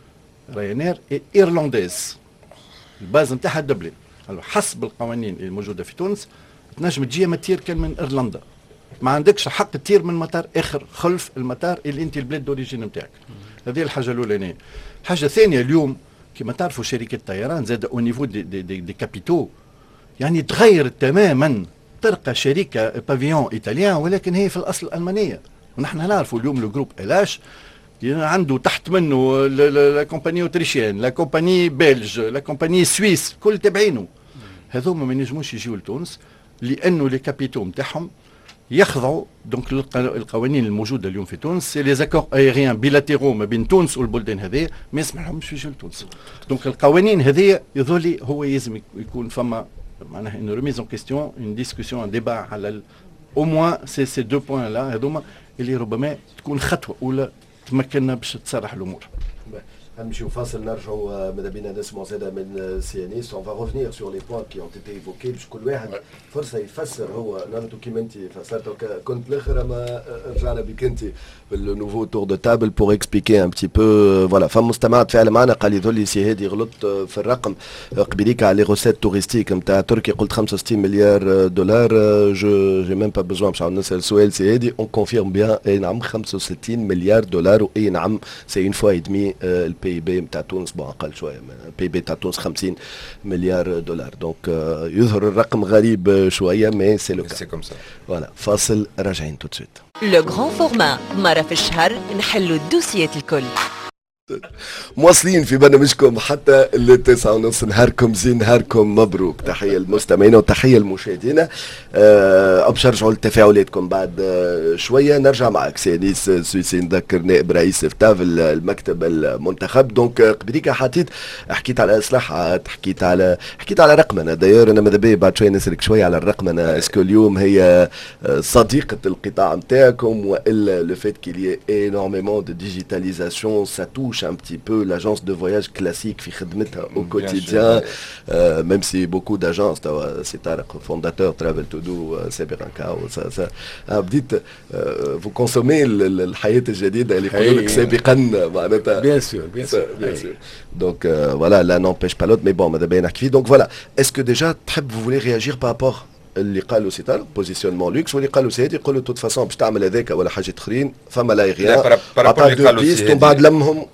راينير ايرلنديز، الباز نتاعها دبلن. قالوا حسب القوانين الموجوده في تونس تنجم تجي ما تطير كان من ايرلندا، ما عندكش الحق تطير من مطار اخر خلف المطار اللي انت البلاد دوريجين نتاعك. هذه الحاجه الاولانيه. الحاجه الثانيه اليوم كما تعرفوا شركه الطيران زاد او نيفو دي, دي, دي, دي كابيتو يعني تغير تماما. ترقى شركه بافيون ايطاليان ولكن هي في الاصل المانيه. ونحن نعرفوا اليوم لو جروب الاش عنده تحت منه لا كومباني اوتريشيان، لا كومباني بلج، لا كومباني سويس، كل تابعينه. هذوما ما ينجموش يجيو لتونس لانه لي كابيتو نتاعهم يخضعوا دونك القوانين الموجوده اليوم في تونس. سي لي زاكور ايريان بيلاتيرو ما بين تونس والبلدان هذه ما يسمحلهمش يجيو لتونس. دونك القوانين هذه يظل هو يلزم يكون فما معناها ان ريميز اون كيستيون اون ديسكسيون ان ديبا على او موان سي سي دو بوين لا هذوما اللي ربما تكون خطوه اولى تمكننا باش تصلح الامور. نمشيو فاصل نرجعوا ماذا بينا نسمعوا زاده من سيانيس. اون فا ريفونير سور لي بوان كي اون تيتي ايفوكي باش كل واحد فرصه يفسر. هو نردو كيما انت فسرت كنت الاخر اما رجعنا بك انت بالنوفو تور دو تابل بور اكسبليكي ان بتي بو. فوالا فما مستمع تفاعل معنا قال لي ذولي سي هادي غلط في الرقم قبيليك على لي روسيت توريستيك نتاع تركيا قلت خمسة وستين مليار دولار. جو جي ميم با بوزوان باش نسال السؤال سي هادي اون كونفيرم بيان. اي نعم خمسة وستين مليار دولار واي نعم سي اون فوا اي دمي البي بي نتاع تونس بون اقل شويه. البي بي تاع تونس خمسين مليار دولار. دونك يظهر الرقم غريب شويه مي سي لو كا. سي كوم سا. فوالا فاصل راجعين تو سويت. لو غران فورما مرة في الشهر نحلوا الدوسيات الكل. مواصلين في برنامجكم حتى التاسعة ونص. نهاركم زين، نهاركم مبروك. تحية للمستمعين وتحية للمشاهدين. أه باش نرجعوا لتفاعلاتكم بعد أه شوية. نرجع معك سي انيس سويسي، نذكر نائب رئيس فتاف المكتب المنتخب. دونك قبليك حطيت حكيت على اصلاحات، حكيت على حكيت على رقمنة. داير انا ماذا بيا بعد شوية نسألك شوية على الرقمنة. اسكو اليوم هي صديقة القطاع نتاعكم والا لو فيت كيل ي انورميمون دو ديجيتاليزاسيون سا توش un petit peu l'agence de voyage classique في خدمتها au quotidien, euh, même si beaucoup d'agences, c'est Tarek, fondateur Travel to Do, سابقا ça, ça, بديت vous consommez الحياة الجديدة اللي يقولوا لك سابقا معناتها. Bien sûr, bien sûr. Bien sûr. Donc euh, voilà, là n'empêche pas l'autre, mais bon, ماذا بيا نحكي فيه. Donc voilà, est-ce que déjà تحب vous voulez réagir par rapport اللي قالوا سي تاع بوزيسيونمون لوكس واللي قالوا سي هادي يقولوا توت فاسون باش تعمل هذاك ولا حاجات اخرين فما لا غيان بارابور اللي قالوا سي هادي ومن بعد لمهم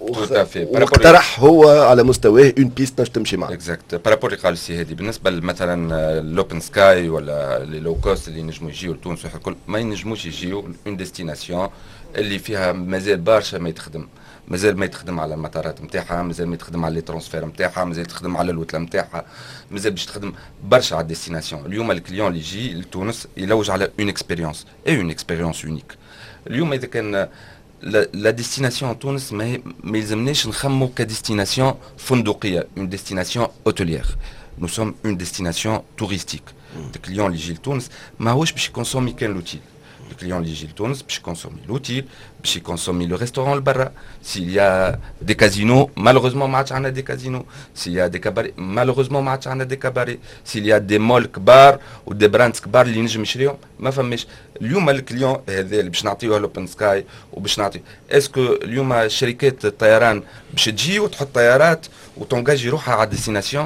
واقترح هو على مستواه اون بيست باش تمشي معاه. اكزاكت بارابور اللي قالوا سي هادي بالنسبه مثلا الاوبن سكاي ولا لي لو كوست اللي ينجموا يجيو لتونس الكل ما ينجموش يجيو اون ديستيناسيون اللي فيها مازال برشا ما يتخدم، مازال ما يتخدم على المطارات نتاعها، مازال ما يتخدم على لي ترونسفير نتاعها، مازال تخدم على الوتله نتاعها، مازال باش تخدم برشا على الديستيناسيون. اليوم الكليون اللي يجي لتونس يلوج على اون اكسبيريونس اي اون اكسبيريونس يونيك. اليوم اذا كان لا ديستيناسيون تونس ما, ما يلزمناش نخمو كديستيناسيون فندقيه، اون ديستيناسيون اوتيليير. نو سوم اون ديستيناسيون توريستيك. الكليون اللي يجي لتونس ماهوش باش يكونسومي كان لوتيل. Le client اللي يجي لتونس باش يكونسومي لوتيل، باش يكونسومي لو ريستورون لبرا. s'il y a des casinos malheureusement ما عادش عندنا دي كازينو، s'il y a des cabarets malheureusement ما عادش عندنا دي كاباري، s'il y a des مول كبار ودي براندز كبار اللي ينجم يشريهم ما فماش. اليوم الكليون هذا اللي باش نعطيوه لوبن سكاي وباش نعطيو اسكو اليوم شركات الطيران باش تجي وتحط طيارات وتنجاجي روحها على ديستيناسيون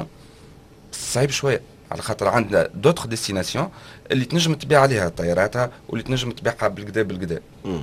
صعيب شويه، على خاطر عندنا دوتر ديستيناسيون اللي تنجم تبيع عليها طياراتها واللي تنجم تبيعها بالكدا بالكدا.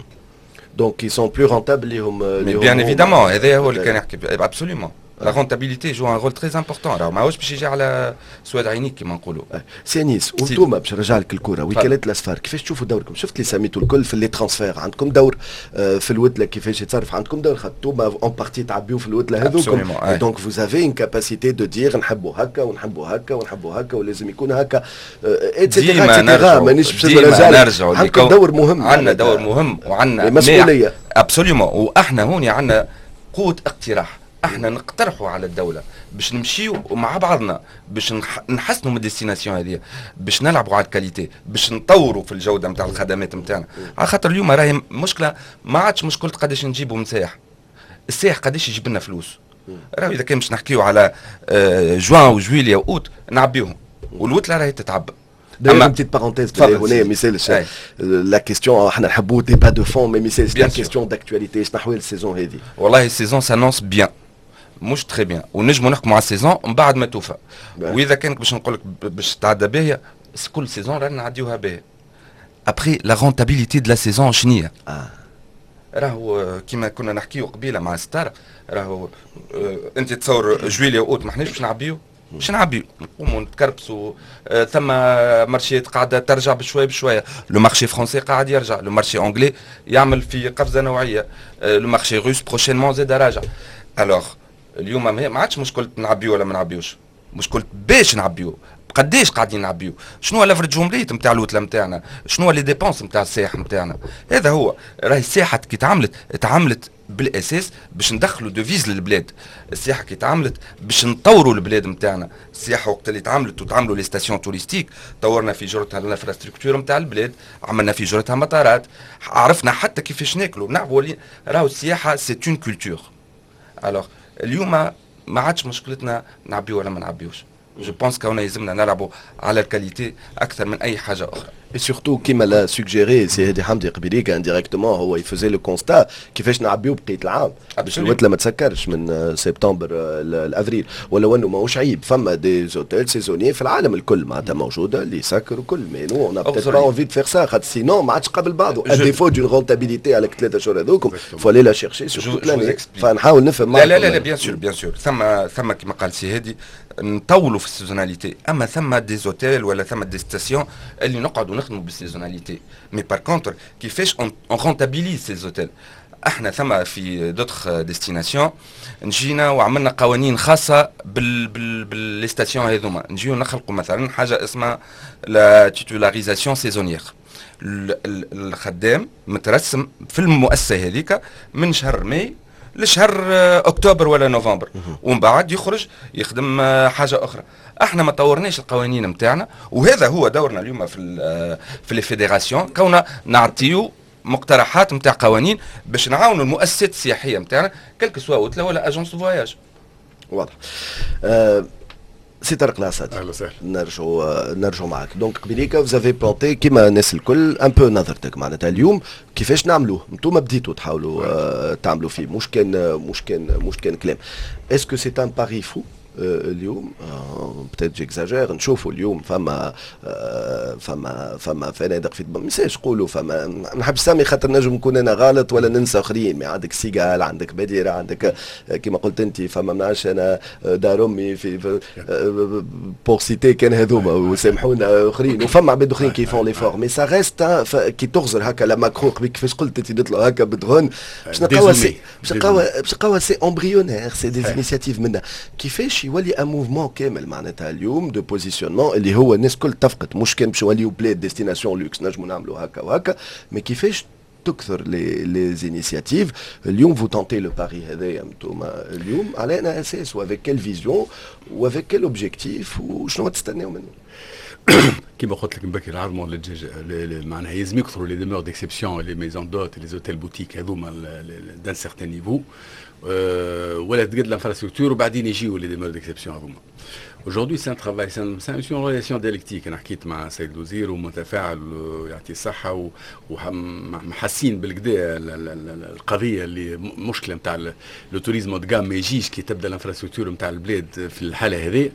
دونك ils sont plus rentables اللي هم اللي بيان ايفيدامون هذا هو اللي كان يحكي ابسوليومون. لا رونتابيليتي جو ان رول تري امبورتون، راه ماهوش باش يجي على سواد عينيك كيما نقولوا. سي انيس وانتوما باش نرجع لك الكره وكالات الاسفار كيفاش تشوفوا دوركم؟ شفت اللي سميتوا الكل في اللي ترانسفير، عندكم دور في الوتله كيفاش يتصرف، عندكم دور خدتوما اون بارتي تعبيو في الوتله هذوكم. دونك فوز افي ان كاباسيتي دو دير نحبوا هكا ونحبوا هكا ونحبوا هكا ولازم يكون هكا اتسيتيرا اتسيتيرا. مانيش باش نرجعوا عندكم دور مهم، عندنا دور مهم وعندنا مسؤوليه ابسوليومون. واحنا هون عندنا قوه اقتراح، احنا نقترحوا على الدوله باش نمشيو مع بعضنا باش نحسنوا من الديستيناسيون هذه، باش نلعبوا على الكاليتي، باش نطوروا في الجوده نتاع الخدمات نتاعنا. على خاطر اليوم راهي مشكله ما عادش مشكله قداش نجيبوا من سائح، السائح قداش يجيب لنا فلوس. راهو اذا كان باش نحكيو على جوان وجويليا واوت نعبيوهم والوتله راهي تتعبى. D'ailleurs, une petite parenthèse, la question, احنا نحبوا débat de fond, mais c'est la question d'actualité. شنو أحوال السيزون هذه؟ والله السيزون سانونس بيان، مش تري بيان، ونجموا نحكموا على السيزون من بعد ما توفى. واذا كانك باش نقول لك باش تعدى باهيه، كل سيزون رانا نعديوها باهيه. ابري لا رونتابيليتي دو لا سيزون شنية؟ آه. راهو كيما كنا نحكيو قبيله مع ستار، راهو اه انت تصور جويليا واوت ما احناش باش نعبيو، باش نعبيو نقوموا نتكربسوا. اه ثم مارشيات قاعده ترجع بشويه بشويه، لو مارشي فرونسي قاعد يرجع، لو مارشي انجلي يعمل في قفزه نوعيه، اه لو مارشي روس بروشينمون زاد راجع. الوغ اليوم ما عادش مشكله نعبيو ولا ما نعبيوش، مشكله باش نعبيو، قداش قاعدين نعبيو، شنو هو الافرج جمليت نتاع الوتله نتاعنا، شنو هو لي ديبونس نتاع السياحه نتاعنا. هذا هو راهي السياحه كي تعملت تعملت بالاساس باش ندخلوا دوفيز للبلاد. السياحه كي تعملت باش نطوروا البلاد نتاعنا. السياحه وقت اللي تعملت وتعملوا لي ستاسيون توريستيك طورنا في جرتها الانفراستركتور نتاع البلاد، عملنا في جرتها مطارات، عرفنا حتى كيفاش ناكلوا نعرفوا. راهو السياحه سي اون كولتور. الوغ اليوم ما عادش مشكلتنا نعبيو ولا ما نعبيوش. جو بونس كون يلزمنا نلعبوا على الكاليتي اكثر من اي حاجه اخرى. Et surtout, كيما لا سوجيري سي هادي حمدي قبيليك انديريكتومون هو يفوزي لو كونستا كيفاش نعبيو بقيه العام باش الوتله ما تسكرش من سبتمبر لافريل. ولو انه ماهوش عيب، فما دي زوتيل سيزوني في العالم الكل معناتها موجوده اللي يسكر وكل، مي نو اون بيتيت با انفي دو فير سا خاطر سينون ما عادش قبل بعضه. ا ديفو دون رونتابيليتي على ثلاثه شهور هذوكم فولي لا شيرشي سور توت لاني. فنحاول نفهم. لا لا لا بيان سور بيان سور ثم ثم كيما قال سي هادي نطولوا في السيزوناليتي، اما ثم دي زوتيل ولا ثم دي ستاسيون اللي نقعدوا نخدموا بالسيزوناليتي. مي بار كونتر كيفاش اون رونتابيليز سي زوتيل، احنا ثم في دوتخ ديستيناسيون نجينا وعملنا قوانين خاصه بال بال بالستاسيون هذوما، نجيو نخلقوا مثلا حاجه اسمها لا تيتولاريزاسيون سيزونيير. الخدام مترسم في المؤسسه هذيك من شهر ماي لشهر اكتوبر ولا نوفمبر، ومن بعد يخرج يخدم حاجه اخرى. احنا ما طورناش القوانين نتاعنا، وهذا هو دورنا اليوم في في الفيدراسيون، كونا نعطيو مقترحات نتاع قوانين باش نعاونوا المؤسسات السياحيه نتاعنا كلك سوا اوتلا ولا اجونس دو فواياج. واضح. أه سي طارق العساد، اهلا وسهلا. نرجعوا نرجعوا معك. دونك قبيليك فوزافي بلانتي كيما الناس الكل ان بو نظرتك معناتها اليوم كيفاش نعملوه؟ انتم بديتوا تحاولوا آه تعملوا فيه، مش كان مش كان مش كان كلام. اسكو سي ان باري فو اليوم؟ بتات جيكزاجير، نشوفوا اليوم فما فما فما فنادق في ميساج قولوا فما، ما نحبش سامي خاطر نجم نكون انا غلط ولا ننسى اخرين، مي عندك سيجال، عندك بديره، عندك كما قلت انت فما منعش انا دار امي في بور سيتي كان هذوما وسامحونا اخرين، وفما عباد اخرين كي فون لي فور، مي سا ريست كي تغزر هكا لا ماكرو كيفاش قلت انت نطلعوا هكا بدغن باش نلقاو باش نلقاو باش نلقاو سي امبريونير، سي دي انيسياتيف منا كيفاش يولي ان موفمون كامل معناتها اليوم دو بوزيسيونمون اللي هو الناس كل اتفقت، مش كان باش نوليو بلاد ديستيناسيون لوكس نجموا نعملوا هكا وهكا، مي كيفاش تكثر لي لي انيسياتيف اليوم فو تونتي لو باري هذايا انتوما اليوم على ان اساس وافيك كيل فيزيون وافيك كيل اوبجيكتيف وشنو تستناو منه؟ كيما قلت لك مبكر العظمه معناها يلزم يكثروا لي ديمور ديكسيبسيون لي ميزون دوت لي زوتيل بوتيك هذوما دان سيغتان نيفو ولا تقد l'infrastructure وبعدين يجيو لي ديمور ديكسيبسيون هذوما. Aujourd'hui, c'est un travail, c'est une relation dialectique. أنا حكيت مع سيد الوزير ومتفاعل يعطي الصحة ومحسين بالكدا القضية اللي مشكلة نتاع لو توريزم دو غام ما يجيش كي تبدا الانفراستركتور نتاع البلاد في الحالة هذه.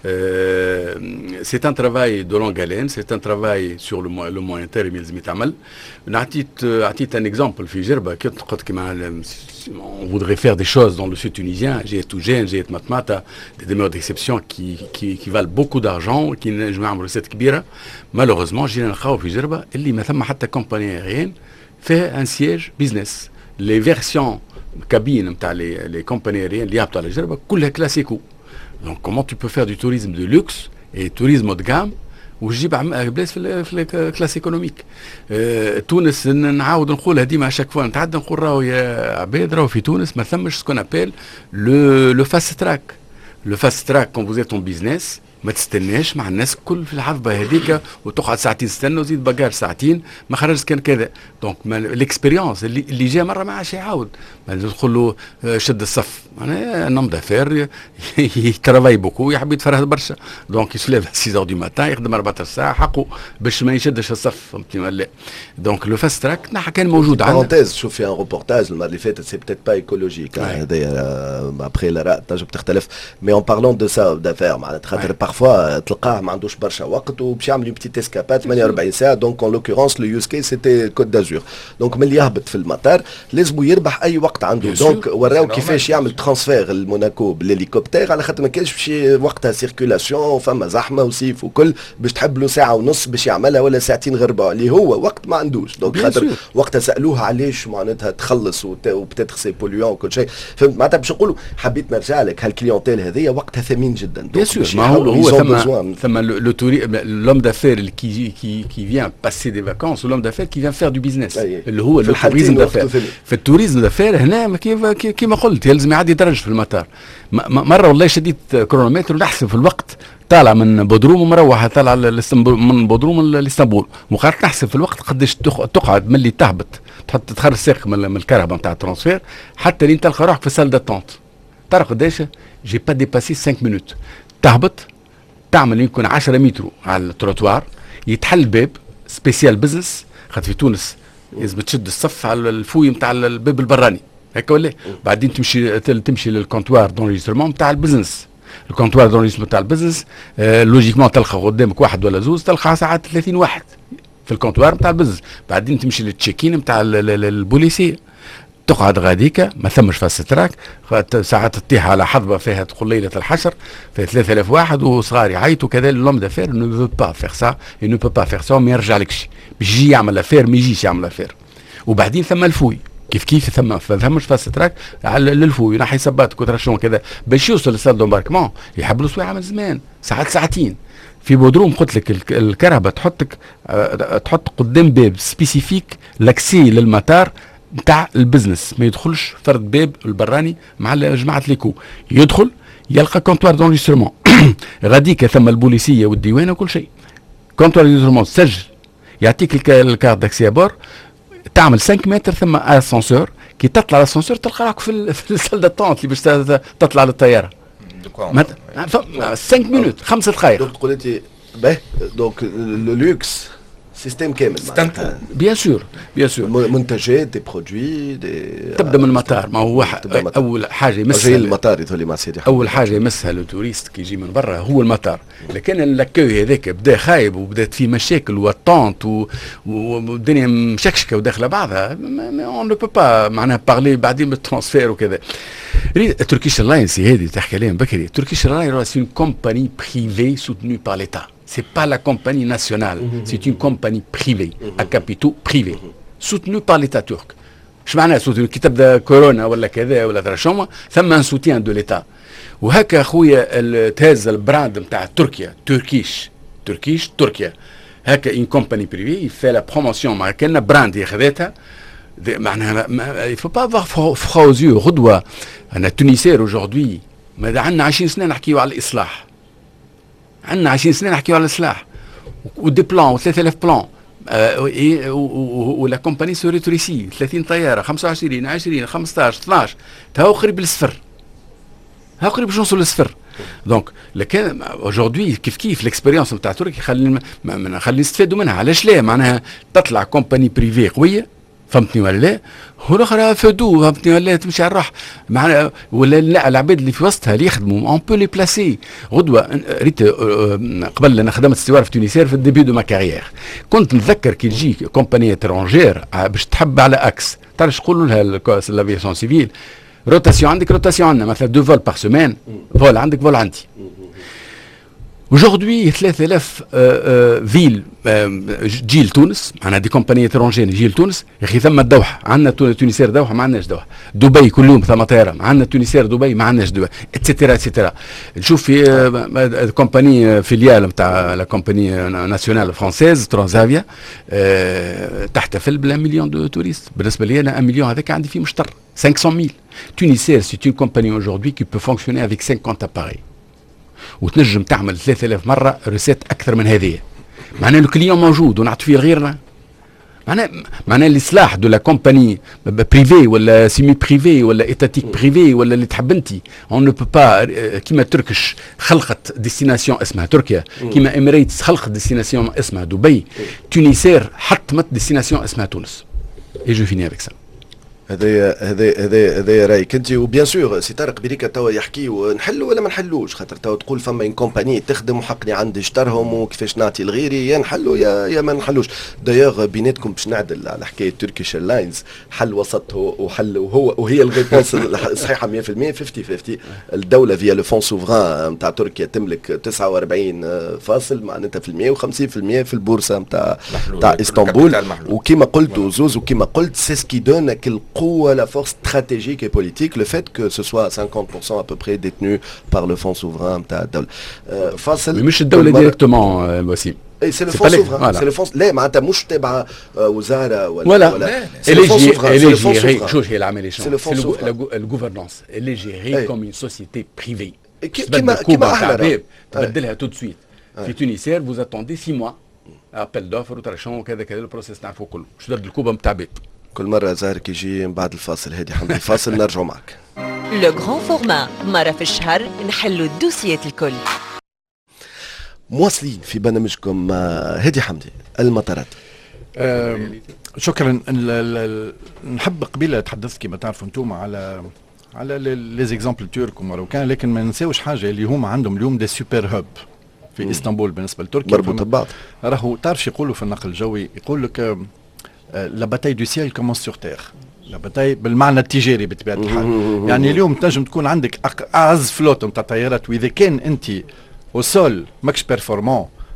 سي ان ترافاي دو لونغ الين، سي ان ترافاي سور لو موين تيرم يلزم يتعمل. عطيت عطيت ان اكزامبل في جربة كنت قلت كيما on voudrait faire des choses dans le sud tunisien. J'ai été Tougène, j'ai été Matmata, des demeures d'exception qui, qui, qui valent beaucoup d'argent, qui n'ont pas recette كبيرة. Malheureusement, j'ai un في جربة اللي ما ثم حتى compagnie aérienne fait un siège business. Les versions cabines نتاع les, les compagnies aériennes اللي يهبطوا على جربة كلها كلاسيكو. Donc comment tu peux faire du tourisme de luxe et tourisme de gamme وتجيب بلاص في في الكلاس ايكونوميك. اه تونس نعاود نقولها ديما شاك فوا نتعدى نقول راهو يا عباد راهو في تونس ما ثمش سكون ابيل لو لو فاست تراك. لو فاست تراك كون فوز ايت اون بيزنس ما تستناش مع الناس الكل في الحظبه هذيك وتقعد ساعتين تستنى وزيد باجار ساعتين ما خرجت كان كذا. دونك الاكسبيريونس اللي اللي جا مره ما عادش يعاود، ما تقول له شد الصف معناها نوم دافير يترافاي بوكو يحب يتفرهد برشا. دونك يسلف ستة دو ماتان يخدم أربعة ساعات حقه باش ما يشدش الصف فهمتني ولا. دونك لو فاست تراك كان موجود عندنا. بارونتيز شوف في ان روبورتاج المره اللي فاتت سي بتيت با ايكولوجيك هذايا ابخي الاراء تنجم تختلف، مي اون بارلون دو سا دافير معناتها خاطر بارفوا تلقاه ما عندوش برشا وقت وباش يعمل اون بتيت اسكابات ثمانية وأربعين ساعه. دونك اون لوكورونس لو يوز كيس سيتي كوت دازور. دونك ملي يهبط في المطار لازم يربح اي وقت عنده. دونك وراو كيفاش يعمل ترانسفير الموناكو بالهليكوبتر على خاطر ما كانش باش وقتها سيركولاسيون فما زحمه وصيف وكل باش تحب له ساعه ونص باش يعملها ولا ساعتين غير ربع اللي هو وقت ما عندوش. دونك خاطر وقتها سالوها علاش معناتها تخلص وبتاتر سي بوليون وكل شيء فهمت معناتها باش نقولوا حبيت نرجع لك هالكليونتيل هذيا وقتها ثمين جدا. بيان سور ما هو هو ثم ثم لو توري لوم دافير اللي كي كي كي فيان باسي دي فاكونس ولوم دافير كي فيان فير دو بيزنس اللي هو التوريزم دافير. في التوريزم دافير هنا كيما قلت يلزم يعدي درج في المطار. مره والله شديت كرونومتر ونحسب في الوقت طالع من بودروم ومروح طالع من بودروم لاسطنبول وقعدت نحسب في الوقت قداش تقعد من اللي تهبط تحط تخرج ساق من الكهرباء نتاع الترانسفير حتى لين تلقى روحك في السال داتونت. تعرف قداش جي با ديباسي خمسة مينوت. تهبط تعمل يمكن عشرة متر على التروتوار يتحل الباب سبيسيال بزنس خاطر في تونس لازم تشد الصف على الفوي نتاع الباب البراني هكا ولا بعدين تمشي تمشي للكونتوار دونجسترمون نتاع البزنس. الكونتوار دونجسترمون نتاع البزنس آه لوجيكمون تلقى قدامك واحد ولا زوز تلقى ساعات ثلاثين واحد في الكونتوار نتاع البزنس. بعدين تمشي للتشيكين نتاع البوليسيه تقعد غاديكا ما ثمش فاست تراك ساعات تطيح على حظبه فيها تقول ليله الحشر فيها ثلاثة آلاف واحد وصغار يعيطوا كذا. لوم دافير نو فو با فير سا اي نو بو با فير سا ما يرجعلكش باش يجي يعمل افير ما يجيش يعمل افير. وبعدين ثم الفوي كيف كيف ثم فهمش فاست تراك على للفو ينحي سبات كثر شلون كذا باش يوصل لسال دومباركمون يحب له سوايع من زمان ساعات ساعتين. في بودروم قلت لك الكهرباء تحطك أه تحط قدام باب سبيسيفيك لاكسي للمطار نتاع البزنس، ما يدخلش فرد باب البراني مع جماعه ليكو، يدخل يلقى كونتوار دونجسترمون غاديك ثم البوليسيه والديوان وكل شيء. كونتوار دونجسترمون تسجل يعطيك الكارت داكسي بور، تعمل خمسة متر ثم اسانسور، كي تطلع الاسانسور تلقى راك في في السال داتونت اللي باش تطلع للطياره. خمسة مينوت خمسة دقائق. دونك قلتي باهي دونك لو لوكس سيستم كامل بيان سور بيان سور منتجات دي برودوي دي تبدا من المطار. ما هو اول حاجه يمسها المطار يتولي مع سيدي اول حاجه يمسها لو توريست كي يجي من برا هو المطار. لكن اللاكوي هذاك بدا خايب وبدات فيه مشاكل والطونت والدنيا مشكشكه وداخله بعضها، اون نو بو با معناها بارلي بعدين بالترانسفير وكذا. تركيش ايرلاينز هذه تحكي عليهم بكري، تركيش ايرلاينز سي اون كومباني بريفي سوتنو بار ليتا. C'est pas la compagnie nationale, mmh. c'est une compagnie privée, mmh. à capitaux privés, mmh. soutenue par l'État turc. ايش معناها سوتين؟ كي تبدا كورونا ولا كذا ولا ترى ثم ان سوتيان دو ليتا. وهكا اخويا تهز البراند نتاع تركيا تركيش تركيش تركيا هكا ان كومباني بريفي في لا بروموسيون مع كان براند ياخذتها معناها يفو با افوار فراوزيو. غدوه انا تونسير اوجوردي ما عندنا عشرين سنه نحكيو على الاصلاح، عندنا عشرين سنه نحكيو على الاصلاح ودي بلان و3000 بلان ولا كومباني سو ريتريسي ثلاثين طياره خمسة وعشرين عشرين خمسطاش اثناش تاهو قريب للصفر، ها قريب باش نوصلوا للصفر. دونك لكن اوجوردي كيف كيف الاكسبيريونس نتاع تركيا خلي خلي نستفادوا منها. علاش لا؟ معناها تطلع كومباني بريفي قويه فهمتني ولا لا؟ والاخرى فدو فهمتني ولا تمشي على الروح معنا ولا لا. العباد اللي في وسطها اللي يخدموا اون بو لي بلاسي. غدوه ريت قبل انا خدمت استوار في تونسير في الديبي دو ما كارير، كنت نتذكر كي تجي كومباني اترونجير باش تحب على اكس تعرف يقولوا لها لافياسيون سيفيل روتاسيون، عندك روتاسيون عندنا مثلا دو فول بار سيمين، فول عندك فول عندي. Aujourd'hui ثلاثة آلاف فيل جيل تونس، معنا دي كومباني اترونجين جيل تونس يا اخي. ثم الدوحه عندنا تونسير دوحه ما عندناش دوحه، دبي كل يوم ثم طياره عندنا تونسير دبي ما عندناش دبي اتسيتيرا اتسيتيرا. نشوف في كومباني فيليال نتاع لا كومباني ناسيونال فرونسيز ترانزافيا تحتفل بلا مليون دو توريست. بالنسبه لي انا مليون هذاك عندي فيه مشتر خمسمية ميل. تونسير سي اون كومباني اوجوردي كي بو فونكسيوني افيك خمسين اباري وتنجم تعمل ثلاثة آلاف مرة ريسيت أكثر من هذه. معناه الكليون موجود ونعطي فيه غيرنا. معناه معناه الإصلاح دو لا كومباني بريفي ولا سيمي بريفي ولا إيتاتيك بريفي ولا اللي تحب أنت. أون نو بو با كيما تركش خلقت ديستيناسيون اسمها تركيا، كيما إميريتس خلقت ديستيناسيون اسمها دبي، تونسير حطمت ديستيناسيون اسمها تونس. إي جو فيني افيك سا. هذا هذا هذا هذا رايك انت. وبيان سور سي طارق بريكا توا يحكي ونحلوا ولا ما نحلوش، خاطر توا تقول فما ان كومباني تخدم وحقني عندي اشترهم وكيفاش نعطي لغيري، يا نحلوا يا يا ما نحلوش. دايوغ بيناتكم باش نعدل على حكايه تركيش ايرلاينز، حل وسط وحل وهو وهي الريبونس الصحيحه مية بالمية خمسين خمسين. الدوله فيا لو فون سوفران نتاع تركيا تملك تسعة وأربعين فاصل معناتها في المية وخمسين في المية في البورصه نتاع نتاع اسطنبول. وكما قلت زوز وكما قلت سي سكي دونك القوه لا فورس stratégique et politique, le fait que ce soit cinquante pour cent à peu près détenu par le fonds souverain نتاع الدولة. فاصل مش الدولة ديريكتومون وسيم. اي سي لو فون سوفران، سي لو فون لا معناتها مش تبع وزارة ولا ولا ولا سي لو فون سوفران. سي لو فون سوفران. شو هي العملية؟ سي الغوفرنانس اللي جيري كوم اون سوسيتي بريفي. كيما كيما احنا تبدلها تو سويت. في تونسير vous attendez six mois ابل دوفر وترشون وكذا كذا البروسيس نعرفوه كله. شو درد الكوبا نتاع بيب. كل مرة زهرك يجي من بعد الفاصل. هادي حمدي فاصل نرجعوا معك. لو غران فورما مرة في الشهر نحلوا الدوسيات الكل. مواصلين في برنامجكم هادي حمدي المطارات. أه شكرا. نحب قبيله تحدثت كما تعرفوا انتم على على لي زيكزامبل ترك وماروكان، لكن ما ننساوش حاجه اللي هما عندهم اليوم دي سوبر هوب في اسطنبول بالنسبه لتركيا مربوط ببعض. راهو تعرف يقولوا في النقل الجوي يقول لك لا باتاي دو سيل كومونس سور تير، لا باتاي بالمعنى التجاري بطبيعه الحال. يعني اليوم تنجم تكون عندك اعز فلوت نتاع طيارات، واذا كان انت او سول ماكش بيرفورمون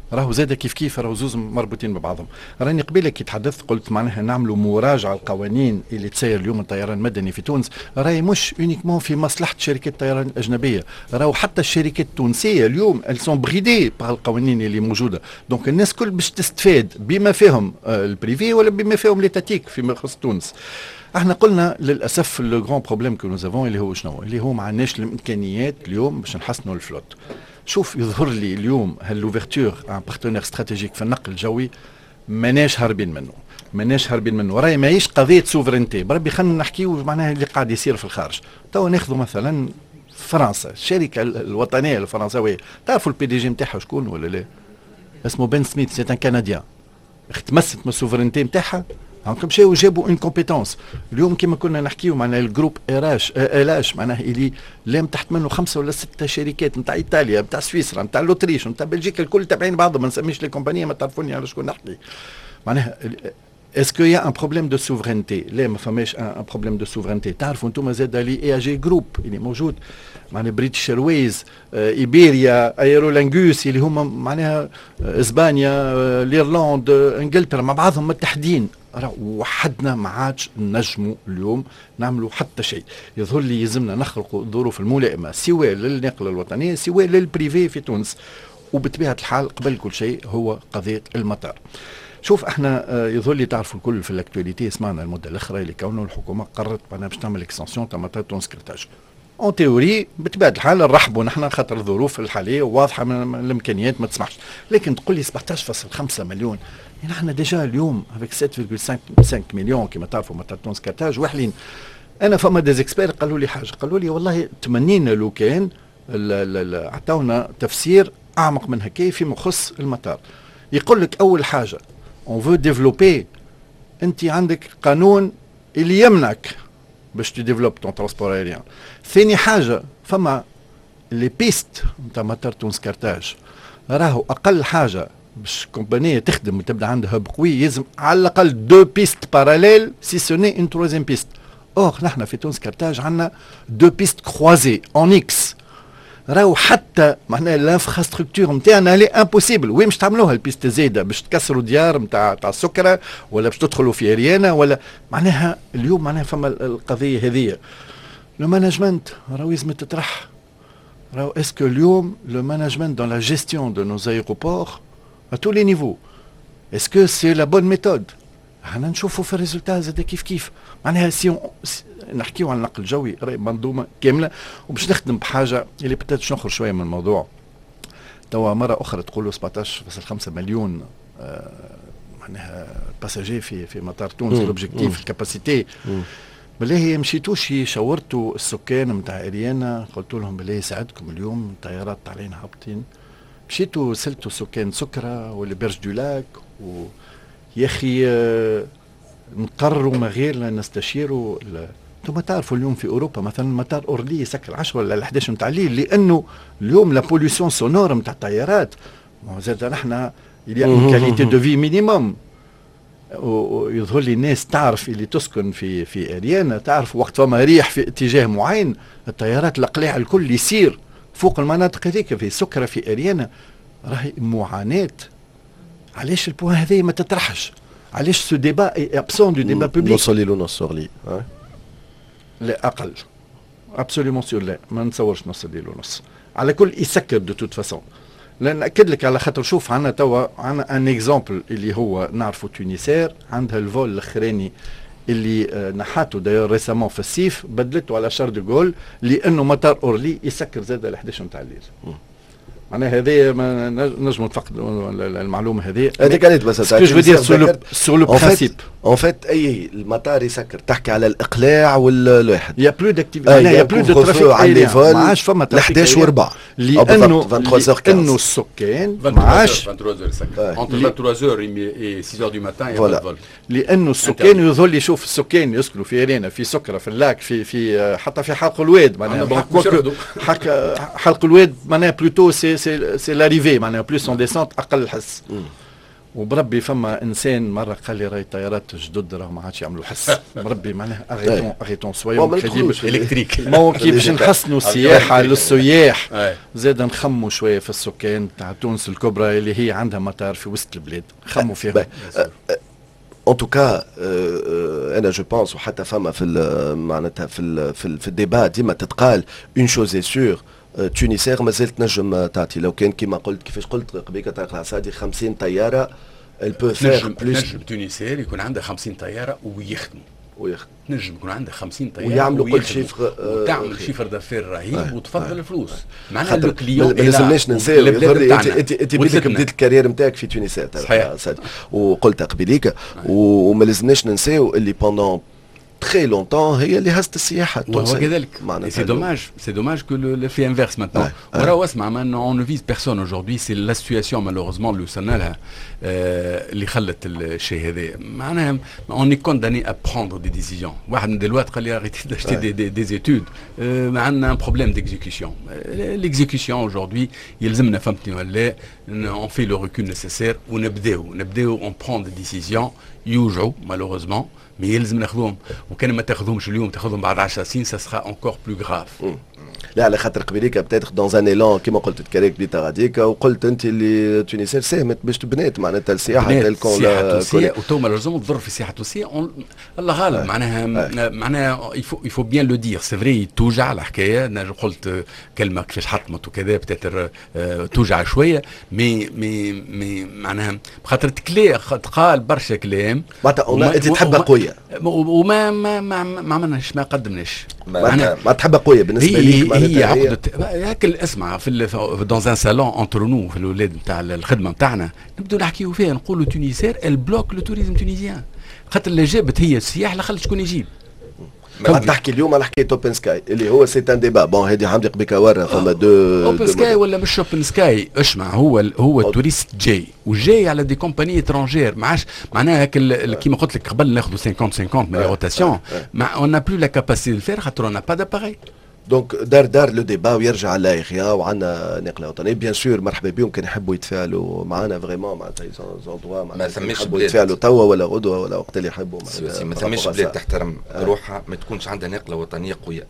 راهو زاد كيف كيف راهو زوز مربوطين ببعضهم. راني قبيله كي تحدثت قلت معناها نعملوا مراجعه القوانين اللي تسير اليوم الطيران المدني في تونس، راهي مش يونيكمون في مصلحه شركات الطيران الاجنبيه، راهو حتى الشركات التونسيه اليوم السون بريدي بار القوانين اللي موجوده، دونك الناس كل باش تستفاد بما فيهم البريفي ولا بما فيهم ليتاتيك فيما يخص تونس. احنا قلنا للاسف لو غران بروبليم كو نوزافون اللي هو شنو؟ اللي هو ما عندناش الامكانيات اليوم باش نحسنوا الفلوت. شوف يظهر لي اليوم هالوفرتور ان بارتنير استراتيجيك في النقل الجوي ماناش هاربين منه، ماناش هاربين منه، راهي ماهيش قضيه سوفرينتي، بربي خلينا نحكيو معناها اللي قاعد يصير في الخارج. توا ناخذوا مثلا فرنسا، الشركه الوطنيه الفرنساويه، تعرفوا البي دي جي نتاعها شكون ولا لا؟ اسمه بن سميث، سي ان كنديان، اختمست من السوفرينتي نتاعها، هاك مشاو جابوا اون كومبيتونس. اليوم كما كنا نحكيو معنا الجروب اراش الاش معناه اللي لام تحت منه خمسه ولا سته شركات نتاع ايطاليا، نتاع سويسرا، نتاع لوتريش، نتاع بلجيكا، الكل تابعين بعضهم، ما نسميش لي كومبانيا، ما تعرفوني على شكون نحكي. معناها اسكو يا ان بروبليم دو سوفرينتي؟ لا ما فماش ان بروبليم دو سوفرينتي. تعرفوا انتم زاد لي اي اجي جروب اللي موجود معناها بريتش ايرويز، ايبيريا، ايرولانغوس اللي هما معناها اسبانيا، الايرلند، انجلترا مع بعضهم متحدين، وحدنا ما عادش نجموا اليوم نعملوا حتى شيء. يظهر لي يلزمنا نخلقوا الظروف الملائمه سواء للنقله الوطنيه سواء للبريفي في تونس، وبطبيعه الحال قبل كل شيء هو قضيه المطار. شوف احنا يظهر لي تعرفوا الكل في الاكتواليتي سمعنا المده الاخرى اللي كونه الحكومه قررت باش تعمل اكستنسيون تاع مطار تونس كرتاج. اون تيوري بطبيعه الحال نرحبوا نحن خاطر الظروف الحاليه واضحه من الامكانيات ما تسمحش، لكن تقول لي سبعطاش فاصلة خمسة مليون، يعني احنا ديجا اليوم افيك سبعة فاصلة خمسة مليون كما تعرفوا مطار تونس كرتاج واحلين. انا فما ديزيكسبير قالوا لي حاجه، قالوا لي والله تمنينا لو كان عطاونا تفسير اعمق من هكا فيما يخص المطار. يقول لك اول حاجه اون فو ديفلوبي، انت عندك قانون اللي يمنعك باش تديفلوب تون ترونسبور ايريان. ثاني حاجه فما لي بيست نتاع مطار تونس كرتاج، راهو اقل حاجه باش كومبانيه تخدم وتبدا عندها هب قوي يلزم على الاقل دو بيست باراليل سي سوني اون تروزيام بيست. اور نحن في تونس كرتاج عندنا دو بيست كروازي اون اكس، راهو حتى معناها الانفراستركتور نتاعنا لي امبوسيبل. وين باش تعملوها البيست زايده؟ باش تكسروا ديار نتاع تاع السكره ولا باش تدخلوا في اريانا ولا معناها اليوم معناها فما القضيه هذه. لو مانجمنت راهو لازم تطرح، راهو اسكو اليوم لو مانجمنت دون لا جيستيون دو نوز ايروبور à tous les niveaux est-ce que c'est la bonne méthode؟ احنا نشوفوا في الريزولتا زاد كيف كيف معناها سي نحكيو عن النقل الجوي راهي منظومه كامله. وباش نخدم بحاجه اللي بتاتش نخرج شويه من الموضوع، توا مره اخرى تقولوا سبعطاش فاصلة خمسة مليون آه معناها باساجي في في مطار تونس، لوبجيكتيف الكاباسيتي. بالله مشيتوش شاورتوا السكان نتاع اريانا قلت لهم بالله يساعدكم اليوم الطيارات طالعين هابطين، مشيتوا سلتوا سكان سكرة ولا بيرج دو لاك و يا اخي آه نقرروا ما غير نستشيروا. انتم تعرفوا اليوم في اوروبا مثلا مطار اورلي يسكر عشرة ولا احداش نتاع الليل، لانه اليوم لا بوليسيون سونور نتاع الطيارات زاد نحن il كاليتي دو في مينيموم. ويظهر لي الناس تعرف اللي تسكن في في اريانا تعرف وقت فما ريح في اتجاه معين الطيارات الاقلاع الكل يسير فوق المناطق هذيك في سكرة في اريانا، راهي معاناة. علاش البوان هذه ما تطرحش؟ علاش سو ديبا اي ابسون دو ديبا بوبليك؟ نوصل له نص اورلي لا اقل ابسوليومون سور لا ما نتصورش نوصل له نص، على كل يسكر دو توت فاسون. لان ناكد لك على خاطر شوف عندنا توا عندنا ان اكزامبل اللي هو نعرفوا تونيسير عندها الفول الاخراني اللي نحاتوا داير ريسامون في الصيف بدلته على شار دو غول لانه مطار اورلي يسكر زاد على احداش نتاع الليل. معناها هذه ما نجم نفقدوا المعلومه هذه. هذيك كانت بس جو دير سور لو برانسيب اون فيت اي المطار يسكر تحكي على الاقلاع والواحد يا بلو داكتيفيتي يا بلو دو ترافيك على لي فول ما عادش فما ترافيك احداش وربع لانه لانه السكان ما عادش entre vingt-trois heures et six heures du matin il y a pas de vol. لانه السكان يظل يشوف السكان يسكنوا في ارينا في سكره في اللاك في في حتى في حلق الواد معناها حلق الواد معناها بلوتو سي سي سي لاريفي معناها بلوس اون ديسونت اقل حس. وبربي فما انسان مره قال لي راهي الطيارات جدد راه ما عادش يعملوا حس بربي معناها اغيتون اغيتون سويا الكتريك ما كي باش نحسنوا السياحه للسياح زاد نخموا شويه في السكان تاع تونس الكبرى اللي هي عندها مطار في وسط البلاد نخموا فيهم. ان توكا انا جو بونس وحتى فما في معناتها في ال في, ال في الديبا ديما تتقال اون شوز اي سور تونسير مازالت نجم تعطي لو كان كيما قلت كيفاش قلت قبيله طارق العسادي خمسين طياره elle peut faire plus. نجم تونسير يكون عنده خمسين طياره ويخدموا ويخدم نجم يكون عنده خمسين طياره ويعملوا كل شيفر وتعمل شيفر دافير رهيب آه وتفضل آه الفلوس معناها لو كليون. ما لازمناش ننساو انت انت انت بديت بديت الكارير نتاعك في تونس صحيح وقلت قبيليك وما لازمناش ننساو اللي بوندون très longtemps هي اللي هزت السياحه التونسيه. وكذلك سي دوماج سي دوماج كو لو في انفيرس ماتنون. وراه اسمع ما اون نو فيز بيرسون اجوردي سي لا سيتوياسيون مالوغوزمون اللي وصلنا لها اللي خلت الشيء هذا معناها اون اي كونداني ا بروندر دي ديسيزيون. واحد من دلوقتي قال لي اريتي داشتي دي دي دي ايتود ما عندنا ان بروبليم ديكزيكسيون. ليكزيكسيون اجوردي يلزمنا فهمتني ولا اون في لو ريكول نيسيسير ونبداو نبداو اون برون دي ديسيزيون يوجعوا مالوغوزمون مي يلزم ناخذهم وكان ما تاخذهمش اليوم تاخذهم بعد عشر سنين سا سخا انكور بلو غراف. لا على خاطر قبيليك بتاتر دون ان ايلون كيما قلت تكريك بديت غاديك وقلت انت اللي تونسير ساهمت باش تبنات معناتها السياحه تلكون السياحه التونسيه وتو مالوزمون تضر في السياحه التونسيه الله غالب معناها معناها يفو يفو بيان لو دير سي فري توجع الحكايه. انا قلت كلمه كيفاش حطمت وكذا بتاتر توجع شويه مي مي مي معناها خاطر تكلي تقال برشا كلام معناتها انت تحبها قويه وما ما ما ما عملناش ما قدمناش معناتها ما تحبها قويه بالنسبه ليك. هي عقدة هاكل اسمع في دون ان سالون انتر نو في الاولاد نتاع الخدمه نتاعنا نبداو نحكيو فيها نقولوا تونسير البلوك لو توريزم تونيزيان خاطر اللي جابت هي السياح لا خلت شكون يجيب. ما تحكي اليوم على حكايه اوبن سكاي اللي هو سي ان ديبا بون هذه حمدي قبيك ورا فما دو اوبن سكاي ولا مش اوبن سكاي. اسمع هو هو التوريست جاي وجاي على دي كومباني اترونجير معاش معناها كيما قلت لك قبل ناخذوا خمسين خمسين من روتاسيون ما اون بلو لا كاباسيتي فير خاطر اون با داباري. دونك دار دار لو ديبا ويرجع لايغيا وعندنا نقله وطنيه بيان سور مرحبا بهم كان يحبوا يتفاعلوا معنا فريمون معناتها زوندوا ما ثماش بلاد يتفاعلوا توا ولا غدوه ولا وقت اللي يحبوا. ما ثماش بلاد تحترم روحها ما تكونش عندها نقله وطنيه قويه.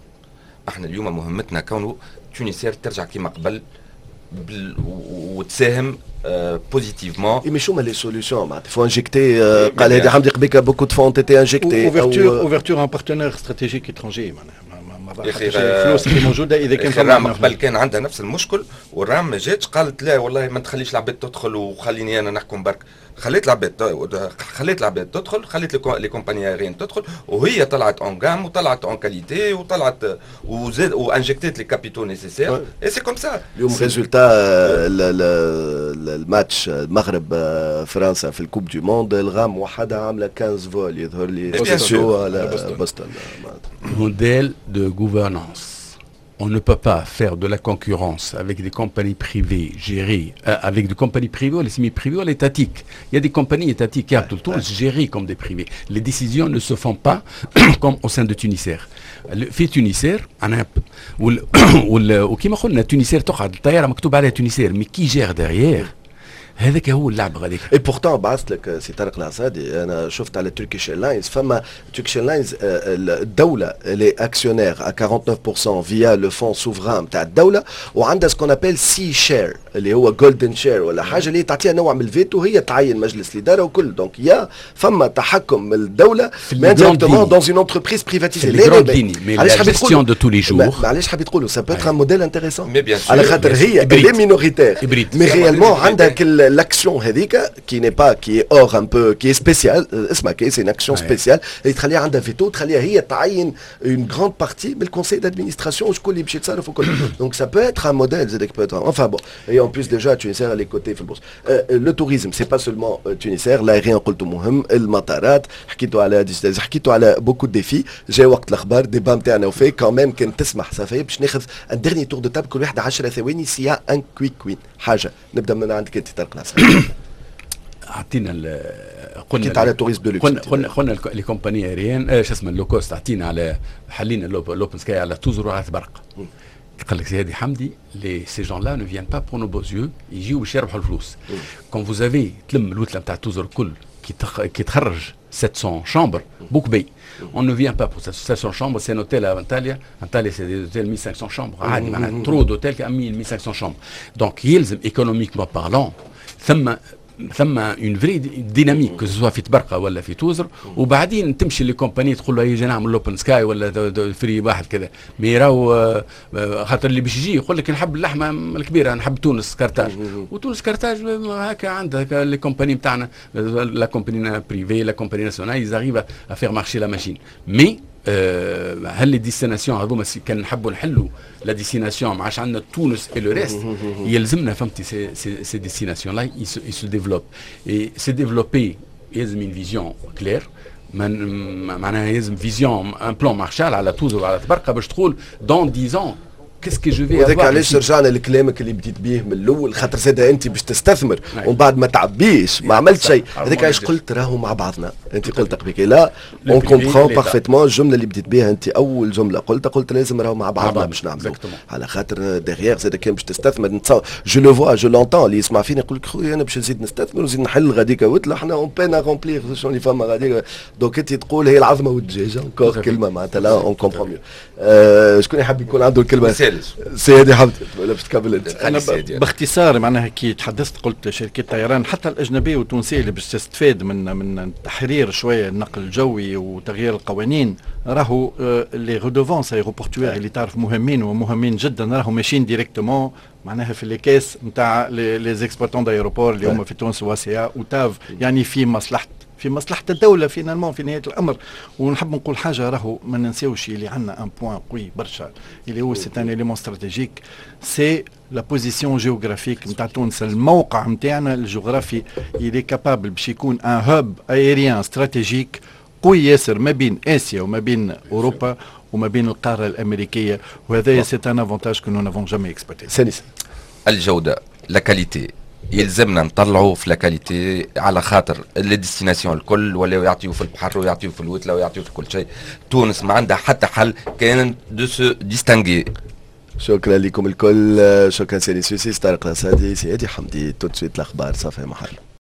احنا اليوم مهمتنا كونه تونسير ترجع كيما قبل وتساهم بوزيتيفمون. اي مي شو ما لي سوليسيون معناتها فو انجيكتي قال هذه حمدي قبيك بوكو دو فون تي انجيكتي اوفرتور اوفرتور ان بارتنير استراتيجيك اترونجي معناها الفلوس اللي موجوده اذا كان الرام قبل كان عندها نفس المشكل والرام ما جاتش قالت لا والله ما تخليش العباد تدخل وخليني انا نحكم برك. خليت العباد خليت العباد تدخل خليت لي كومباني ايرين تدخل وهي طلعت اون جام وطلعت اون كاليتي وطلعت وزاد وانجكتيت لي كابيتو نيسيسير اي سي كوم سا. اليوم ريزولتا الماتش المغرب فرنسا في الكوب دو موند الغام وحدها عامله خمسطاش فول يظهر لي سو على بوسطن. موديل دو غوفرنانس. On ne peut pas faire de la concurrence avec des compagnies privées gérées, euh, avec des compagnies privées ou les semi-privées ou les étatiques. Il y a des compagnies étatiques qui sont tous gérées comme des privés. Les décisions ne se font pas comme au sein de Tunisair. في تونسير أنا وكيما قلنا تونسير تقعد الطيارة مكتوب عليها تونسير مي كي جير ديريير هذاك هو اللعب غاديك. اي بورتون بعثت لك سي طارق العسادي انا شفت على تركيش ايرلاينز فما تركيش ايرلاينز الدوله اللي اكسيونير ا تسعة وأربعين بالمئة فيا لو فون سوفران نتاع الدوله وعندها سكون ابيل سي شير اللي هو جولدن شير ولا حاجه اللي تعطيها نوع من الفيتو هي تعين مجلس الاداره وكل دونك يا فما تحكم من الدوله مي ديريكتومون دون اون انتربريز بريفاتيزي. علاش حبيت تقولوا دو تو لي جور علاش حبيت تقولوا سا بو اتر ان موديل انتريسون على خاطر هي لي مينوريتير مي ريالمون عندها l'action هذيك qui n'est pas qui est hors un peu qui est spéciale اسمها كي c'est une action spéciale اللي تخليها عندها فيتو تخليها هي تعين une grande partie من الكونسيل d'administration وشكون اللي باش يتصرف وكل donc ça peut être un modèle زادك peut être enfin bon et en plus déjà Tunisair les côtés في البورصه. le tourisme c'est pas seulement Tunisair l'aérien قلتوا مهم المطارات حكيتوا على ديجيتال حكيتوا على beaucoup de défis جاي وقت الاخبار ديبا نتاعنا وفي quand même كان تسمح صافي باش ناخذ un dernier tour de table كل واحد عشرة ثواني سيا ان كويك كوين حاجه نبدا من عندك انت طارق العسادي. اعطينا قلنا كنت على توريزم دو لوكس قلنا قلنا قلنا لي كومباني ايريان ايش اسمه اللو كوست اعطينا على حلينا الاوبن سكاي على توزر وعلى برق قال لك سيدي حمدي لي سي جون لا نو فيان با بور نو بوز يو يجيو باش يربحوا الفلوس كون فوز افي تلم الوتله نتاع توزر الكل كي تخ... كي تخرج سبعمية شامبر بوك بي on ne vient pas pour sept cents chambres c'est un hôtel à Antalya Antalya c'est des hôtels mille cinq cents chambres عادي معناها trop d'hôtels à mille mille cinq cents chambres donc يلزم économiquement parlant ثم ثم اون فري ديناميك كو سوا في تبرقه ولا في توزر وبعدين تمشي لي كومباني تقول له يجي نعمل اوبن سكاي ولا فري واحد كذا مي راهو خاطر اللي باش يجي يقول لك نحب اللحمه الكبيره نحب تونس كارتاج وتونس كارتاج هكا عندها لي كومباني نتاعنا لا كومباني بريفي لا كومباني ناسيونال يزاريف افير مارشي لا ماشين مي أه هل لي ديستيناسيون هذوما كان نحبوا نحلوا لا ديستيناسيون ما عادش عندنا تونس اي لو ريست يلزمنا فهمتي سي سي سي ديستيناسيون لا يسو ديفلوب اي سي ديفلوبي يلزم اون فيزيون كلير معناها يلزم فيزيون ان بلان مارشال على توزر وعلى تبرقه باش تقول دون ديز ans كيس كي جو في وذاك علاش رجعنا لكلامك اللي بديت بيه من الاول خاطر زاد انت باش تستثمر ومن بعد ما تعبيش ما عملت شيء هذاك علاش قلت راهو مع بعضنا انت قلت قبيك لا اون كومبرون بارفيتمون الجمله اللي بديت بها انت اول جمله قلت قلت لازم راهو مع بعضنا باش نعملوا على خاطر ديغيير زاد كان باش تستثمر نتصور جو لو فوا جو لونتون اللي يسمع فينا يقول لك خويا انا باش نزيد نستثمر ونزيد نحل غاديك وتلا احنا اون بين رومبليغ شنو اللي فما غاديك دونك انت تقول هي العظمه والدجاجه انكور كلمه معناتها لا اون كومبرون ميو شكون يحب يكون عنده الكلمه سيدي حمدي ولا باش تكمل انت؟ انا باختصار معناها كي تحدثت قلت شركات الطيران حتى الاجنبيه والتونسيه اللي باش تستفاد من من تحرير شويه النقل الجوي وتغيير القوانين راهو لي ريدوفونس ايروبورتوير اللي تعرف مهمين ومهمين جدا راهو ماشيين ديريكتومون معناها في لي كيس نتاع لي زيكسبلوتون دايروبور اللي هما في تونس واسيا وتاف يعني في مصلحه في مصلحة الدولة فينالمون في نهاية الأمر. ونحب نقول حاجة راهو ما ننساوش اللي عندنا ان بوان قوي برشا اللي هو سي ان إليمون استراتيجيك سي لا بوزيسيون جيوغرافيك نتاع تونس الموقع نتاعنا الجغرافي اللي كابابل باش يكون ان هوب ايريان استراتيجيك قوي ياسر ما بين آسيا وما بين أوروبا وما بين القارة الأمريكية وهذا سي ان افونتاج كو نو نافون جامي اكسبلوتي. سانيس الجودة لا كاليتي يلزمنا نطلعوا في لاكاليتي على خاطر لي ديستيناسيون الكل ولاو يعطيو في البحر ويعطيو في الوتله ويعطيو في كل شيء. تونس ما عندها حتى حل كان دو سو ديستانغي. شكرا لكم الكل، شكرا سيدي سويسي، طارق الاسادي، سيدي حمدي. تو سويت الاخبار صافي محل.